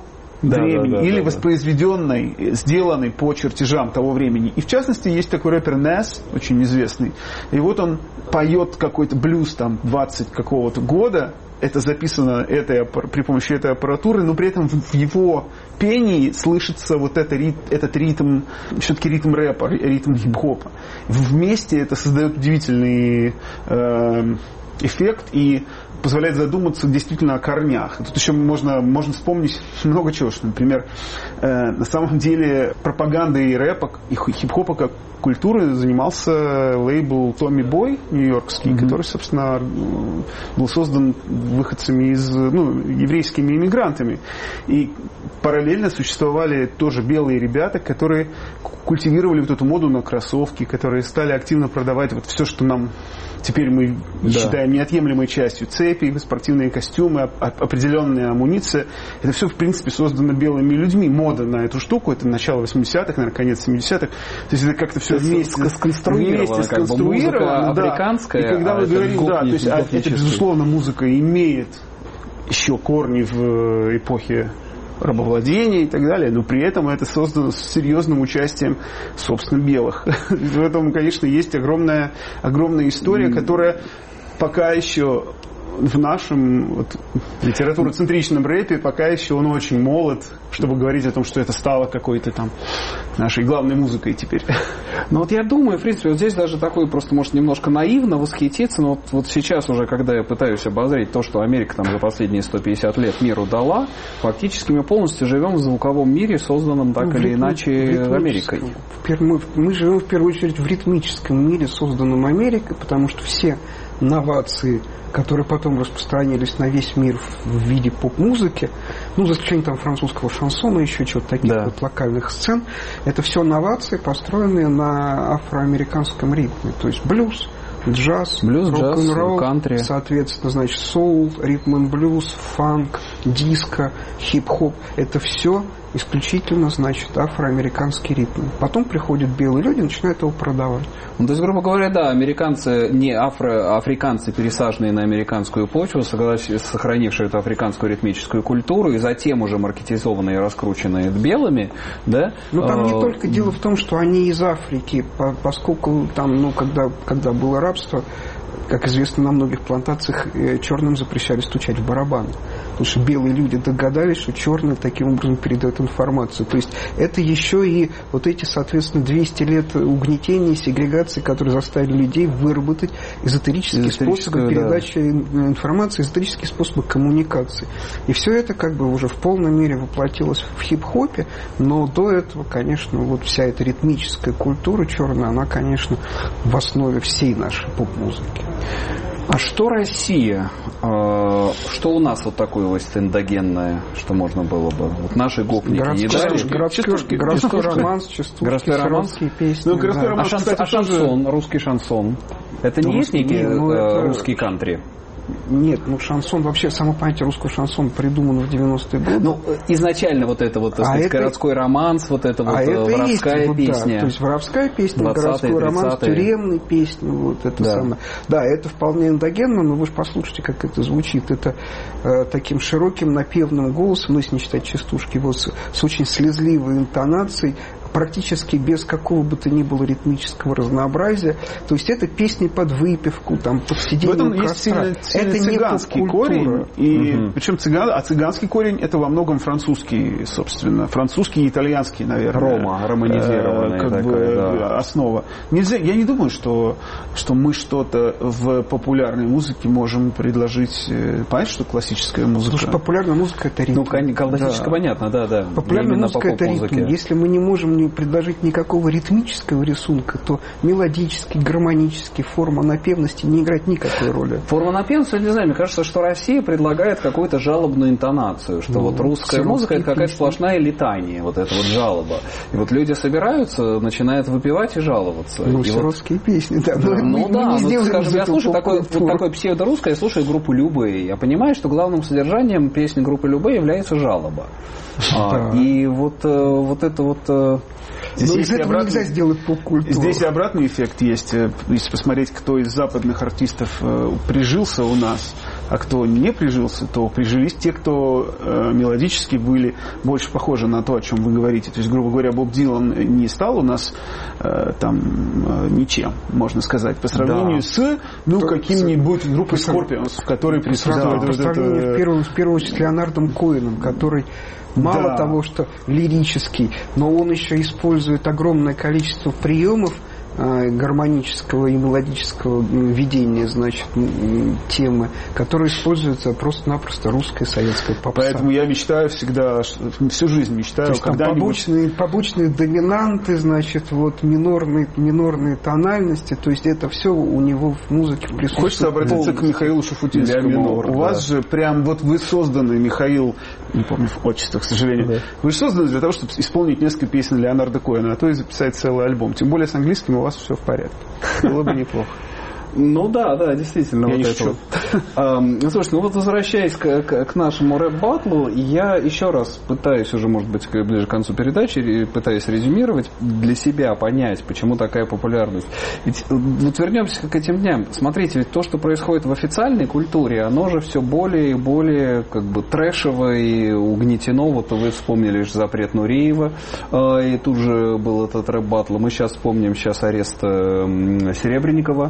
да, времени да, да, или да, воспроизведенной, да. сделанной по чертежам того времени. И в частности есть такой рэпер Нэс, очень известный. И вот он поет какой-то блюз там двадцать какого-то года. Это записано этой, при помощи этой аппаратуры, но при этом в его пении слышится вот это, этот ритм, все-таки ритм рэпа, ритм хип-хопа. Вместе это создает удивительный э, эффект и позволяет задуматься действительно о корнях. Тут еще можно, можно вспомнить много чего, что, например, э, на самом деле пропагандой рэпа и хип-хопа как культуры занимался лейбл Tommy Boy нью-йоркский, mm-hmm. который, собственно, был создан выходцами из, ну, еврейскими иммигрантами. И параллельно существовали тоже белые ребята, которые культивировали вот эту моду на кроссовки, которые стали активно продавать вот все, что нам теперь мы да. считаем неотъемлемой частью: цепи, спортивные костюмы, определенная амуниция. Это все, в принципе, создано белыми людьми. Мода на эту штуку, это начало восьмидесятых, наверное, конец семидесятых. То есть это как-то все вместе сконструировано. Вместе сконструировано, да. Африканская. И когда а мы говорим, гоп, да, то есть это, безусловно, музыка имеет еще корни в эпохе рабовладения и так далее, но при этом это создано с серьезным участием, собственно, белых. В этом, конечно, есть огромная, огромная история, которая пока еще в нашем вот, литературоцентричном рэпе пока еще он очень молод, чтобы говорить о том, что это стало какой-то там нашей главной музыкой теперь. Ну вот я думаю, в принципе, вот здесь даже такой просто, может, немножко наивно восхититься, но вот, вот сейчас уже, когда я пытаюсь обозреть то, что Америка там за последние сто пятьдесят лет миру дала, фактически мы полностью живем в звуковом мире, созданном так ну, или ритми... иначе Америкой. Мы, мы живем в первую очередь в ритмическом мире, созданном Америкой, потому что все новации, которые потом распространились на весь мир в виде поп-музыки, ну, за исключением там французского шансона, еще чего-то таких да. вот локальных сцен, это все новации, построенные на афроамериканском ритме, то есть блюз, джаз, блюз, рок-н-ролл, кантри, соответственно, значит, соул, ритм-н-блюз, фанк, диско, хип-хоп, это все исключительно, значит, афроамериканский ритм. Потом приходят белые люди и начинают его продавать. Ну, то есть, грубо говоря, да, американцы, не афро, африканцы, пересаженные на американскую почву, сохранившие эту африканскую ритмическую культуру, и затем уже маркетизованные и раскрученные белыми, да? Ну, там не только дело в том, что они из Африки, поскольку там, ну, когда, когда было рабство, как известно, на многих плантациях черным запрещали стучать в барабаны. Потому что белые люди догадались, что черные таким образом передают информацию. То есть это еще и вот эти, соответственно, двести лет угнетения и сегрегации, которые заставили людей выработать эзотерические способы передачи да. информации, эзотерические способы коммуникации. И все это как бы уже в полной мере воплотилось в хип-хопе, но до этого, конечно, вот вся эта ритмическая культура черная, она, конечно, в основе всей нашей поп-музыки. А что Россия? Что у нас вот такое вот эндогенное, что можно было бы? Вот наши гопники едали? Городской, городской романс, частушки, сиротские песни. Ну, городской да. романс, а, шанс, кстати, а шансон, русский шансон? Это не есть некий ну, это... русский кантри? Нет, ну шансон, вообще само понятие русского шансона придумано в девяностые годы. Ну, изначально вот это вот, так сказать, а это... городской романс, вот это вот а воровская это есть, песня. Да, то есть воровская песня, городской романс, тюремные песни, вот это да. самое. Да, это вполне эндогенно, но вы же послушайте, как это звучит. Это э, таким широким напевным голосом, ну, если не считать частушки, вот с, с очень слезливой интонацией, практически без какого бы то ни было ритмического разнообразия. То есть это песни под выпивку, там, под сиденьем костра. Это не цыганский корень. И, угу. Причем цыган, а цыганский корень это во многом французский, собственно. Французский и итальянский, наверное. Рома, романизированная как такая, бы, да. основа. Нельзя, я не думаю, что, что мы что-то в популярной музыке можем предложить. Понятно, что классическая музыка. Потому что популярная музыка это ритм. Ну, классическая, да. понятно, да, да. Популярная Именно музыка это ритм. Если мы не можем предложить никакого ритмического рисунка, то мелодический, гармонический, форма напевности не играет никакой роли. Форма напевности, не знаю, мне кажется, что Россия предлагает какую-то жалобную интонацию, что ну, вот русская музыка это какая-то сплошная летание, вот это вот жалоба. И вот люди собираются, начинают выпивать и жаловаться. Ну, и все вот... русские песни, да. Ну, мы, ну мы да, не ну, скажем, я слушаю такой, вот такой псевдорусское, я слушаю группу Любэ. Я понимаю, что главным содержанием песни группы Любэ является жалоба. Да. А, и вот, вот это вот... Здесь Но из этого обратный, нельзя сделать поп-культуру. Здесь и обратный эффект есть. Если посмотреть, кто из западных артистов прижился у нас, А кто не прижился, то прижились те, кто э, мелодически были больше похожи на то, о чем вы говорите. То есть, грубо говоря, Боб Дилан не стал у нас э, там э, ничем, можно сказать, по сравнению да. с ну, то, каким-нибудь группой Скорпионс, который присутствует... Да, по сравнению это... в, первую, в первую очередь с Леонардом Коэном, который мало да. того, что лирический, но он еще использует огромное количество приемов гармонического и мелодического ведения, значит, темы, которые используются просто-напросто русская советская попса. Поэтому я мечтаю всегда, всю жизнь мечтаю, то есть когда-нибудь... побочные, побочные доминанты, значит, вот минорные, минорные тональности, то есть это все у него в музыке присутствует. Хочется обратиться полностью. К Михаилу Шафутинскому. Минор, у да. вас же прям вот вы созданы, Михаил, не помню отчество, к сожалению, да. вы созданы для того, чтобы исполнить несколько песен Леонарда Коэна, а то и записать целый альбом. Тем более с английским у вас все в порядке. Было бы неплохо. Ну да, да, действительно. Я вот не это вот. а, слушай, ну вот возвращаясь к, к, к нашему рэп-баттлу, я еще раз пытаюсь уже, может быть, ближе к концу передачи, пытаюсь резюмировать, для себя понять, почему такая популярность. Ведь вот вернемся к этим дням. Смотрите, ведь то, что происходит в официальной культуре, оно же все более и более как бы трэшево и угнетено. Вот вы вспомнили же запрет Нуриева, и тут же был этот рэп-баттл. Мы сейчас вспомним сейчас арест Серебренникова.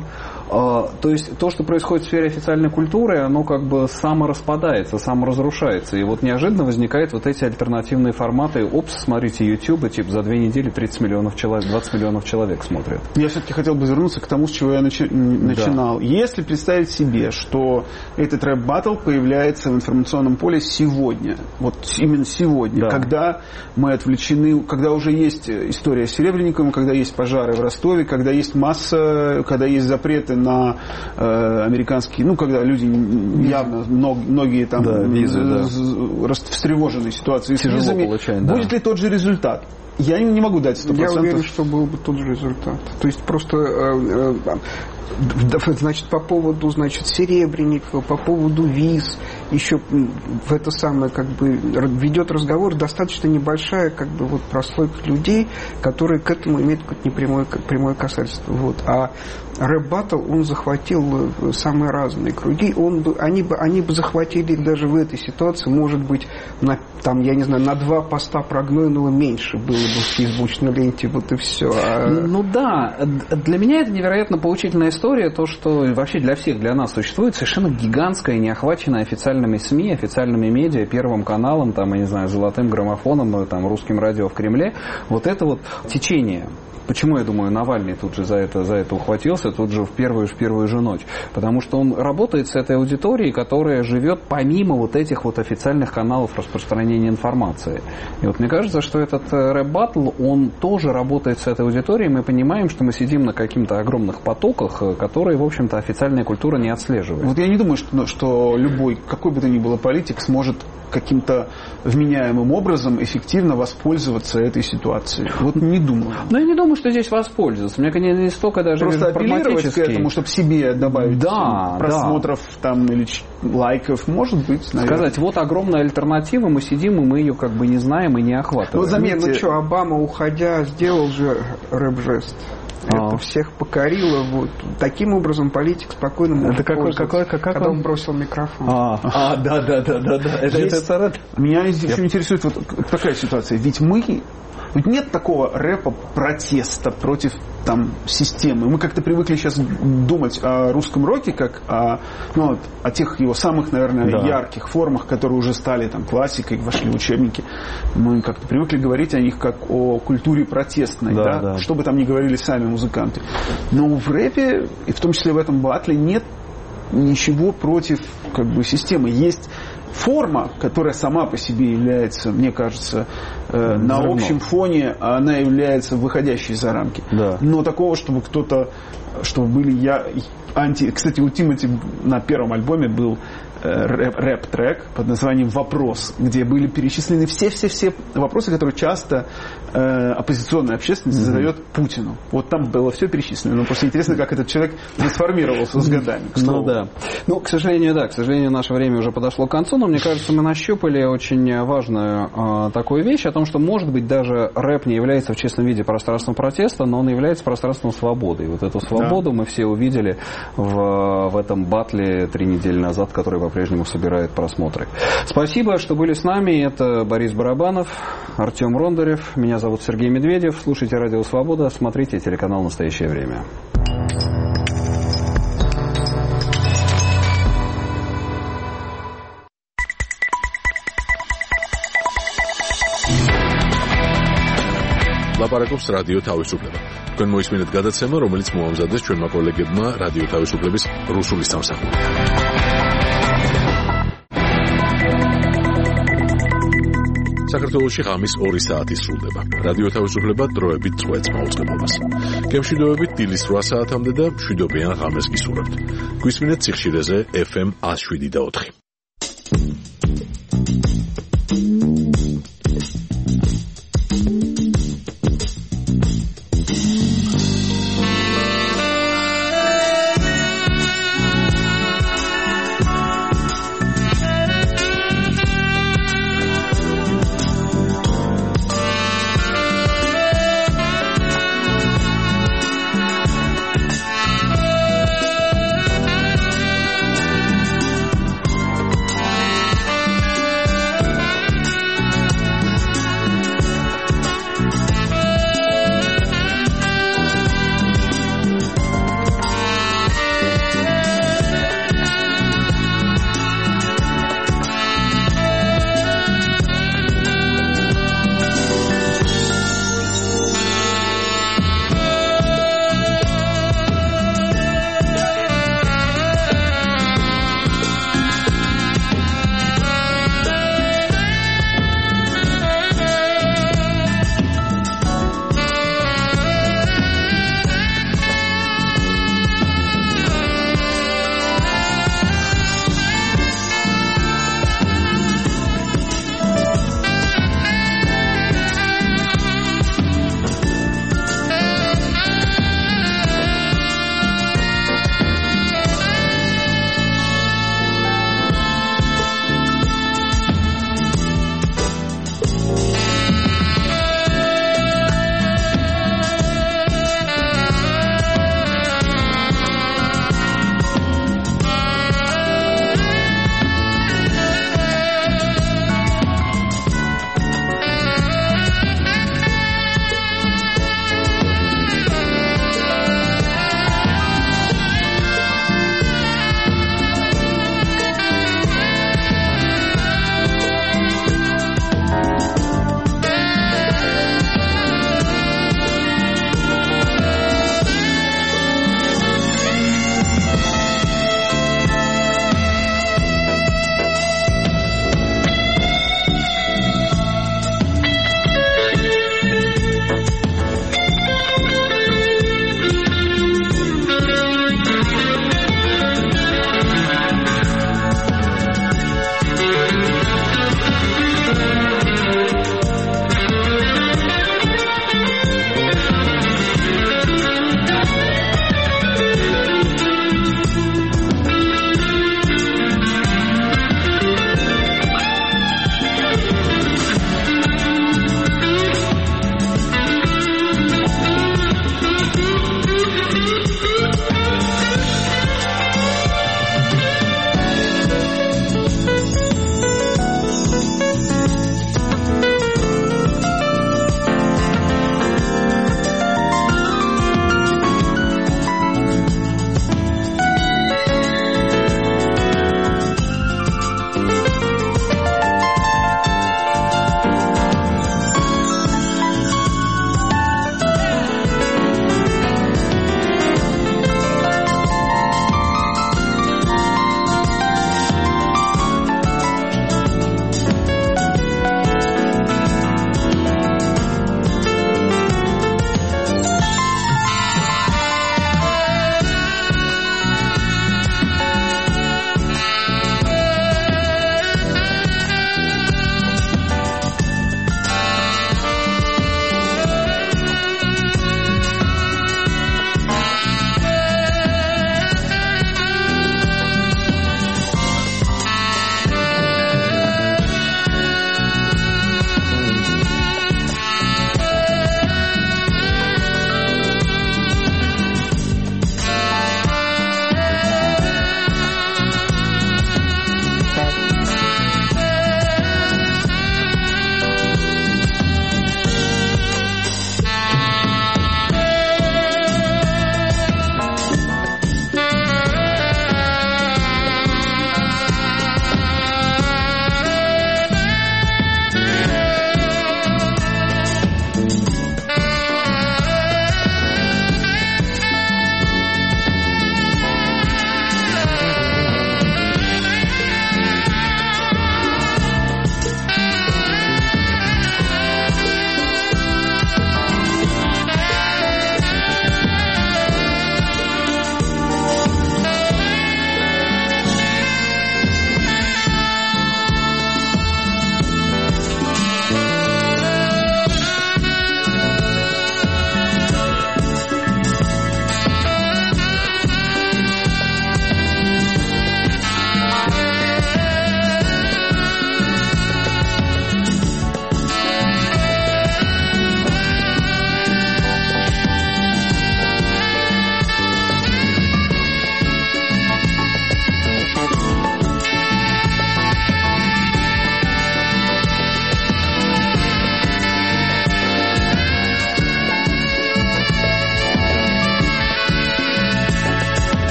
То есть то, что происходит в сфере официальной культуры, оно как бы самораспадается, саморазрушается. И вот неожиданно возникают вот эти альтернативные форматы. Опс, смотрите, YouTube, типа за две недели тридцать миллионов человек, двадцать миллионов человек смотрят. Я все-таки хотел бы вернуться к тому, с чего я начи- начинал. Да. Если представить себе, что этот рэп-баттл появляется в информационном поле сегодня, вот именно сегодня, да. когда мы отвлечены, когда уже есть история с Серебренниковым, когда есть пожары в Ростове, когда есть масса, когда есть запреты на э, американские, ну, когда люди явно, много, многие там да, визы, да. встревоженные ситуации с визами, получать, будет да. ли тот же результат? Я не могу дать сто процентов. Я уверен, что был бы тот же результат. То есть просто э, э, значит, по поводу, значит, Серебренникова, по поводу виз, еще в это самое, как бы, ведет разговор достаточно небольшая, как бы, вот прослойка людей, которые к этому имеют какое-то непрямое прямое касательство. Вот. А рэп-баттл, он захватил самые разные круги. Он бы, они, бы, они бы захватили даже в этой ситуации, может быть, на, там, я не знаю, на два поста про Гнойного меньше было бы в фейсбучной ленте, вот и все. А... Ну да, для меня это невероятно поучительная история, то, что вообще для всех, для нас существует совершенно гигантская, неохваченная официальными СМИ, официальными медиа, Первым каналом, там, я не знаю, Золотым граммофоном, там, Русским радио в Кремле, вот это вот течение. Почему, я думаю, Навальный тут же за это, за это ухватился, тут же в первую, в первую же ночь? Потому что он работает с этой аудиторией, которая живет помимо вот этих вот официальных каналов распространения информации. И вот мне кажется, что этот рэп-баттл, он тоже работает с этой аудиторией. Мы понимаем, что мы сидим на каких-то огромных потоках, которые, в общем-то, официальная культура не отслеживает. Вот я не думаю, что, что любой, какой бы то ни было политик, сможет каким-то вменяемым образом эффективно воспользоваться этой ситуацией. Вот не думаю. Ну, я не думаю, что здесь воспользоваться. Мне, конечно, не столько даже просто апеллировать к этому, чтобы себе добавить да, просмотров да. там, или лайков, может быть, наверное. Сказать, вот огромная альтернатива, мы сидим, и мы ее как бы не знаем и не охватываем. Ну, заметьте, ну что, Обама, уходя, сделал же рэп-жест. А. Это всех покорило. Вот. Таким образом политик спокойно может это какой, какой, как, когда он он бросил микрофон. А, а да, да, да, да, да. Это, Есть... это, это... Меня еще Yep. интересует вот такая ситуация. Ведь мы, ведь нет такого рэпа протеста против там системы. Мы как-то привыкли сейчас думать о русском роке как о, ну, о тех его самых, наверное, да. ярких формах, которые уже стали там классикой, вошли в учебники. Мы как-то привыкли говорить о них как о культуре протестной, да, да? Да. Что бы там ни говорили сами музыканты. Но в рэпе, и в том числе в этом баттле, нет ничего против как бы системы. Есть форма, которая сама по себе является, мне кажется, э, на общем фоне, она является выходящей за рамки. Да. Но такого, чтобы кто-то, чтобы были я анти... Кстати, у Тимати на первом альбоме был рэп, рэп-трек под названием «Вопрос», где были перечислены все-все-все вопросы, которые часто э, оппозиционная общественность mm-hmm. задает Путину. Вот там было все перечислено. Но просто интересно, как этот человек трансформировался с годами. Ну да. Ну, к сожалению, да, к сожалению, наше время уже подошло к концу, но мне кажется, мы нащупали очень важную э, такую вещь о том, потому что, может быть, даже рэп не является в чистом виде пространством протеста, но он является пространством свободы. И вот эту свободу да. мы все увидели в, в этом батле три недели назад, который по-прежнему собирает просмотры. Спасибо, что были с нами. Это Борис Барабанов, Артем Рондарев. Меня зовут Сергей Медведев. Слушайте Радио Свобода, смотрите телеканал «Настоящее время». ლაპარაკობს რადიო თავისუფლება. თქვენ მოისმინეთ გადაცემა, რომელიც მოამზადეს ჩვენმა კოლეგებმა რადიო თავისუფლების რუსული სამსახური. საქართველოში ღამის ორი საათი სრულდება. რადიო თავისუფლება დროებით წვეთს მაუწყებლობას. გემშვიდობებით დილის რვა საათამდე და მშვიდობიან ღამეს გისურვებთ. გვისმინეთ სიხშირეზე ეფ ემ one oh seven point four.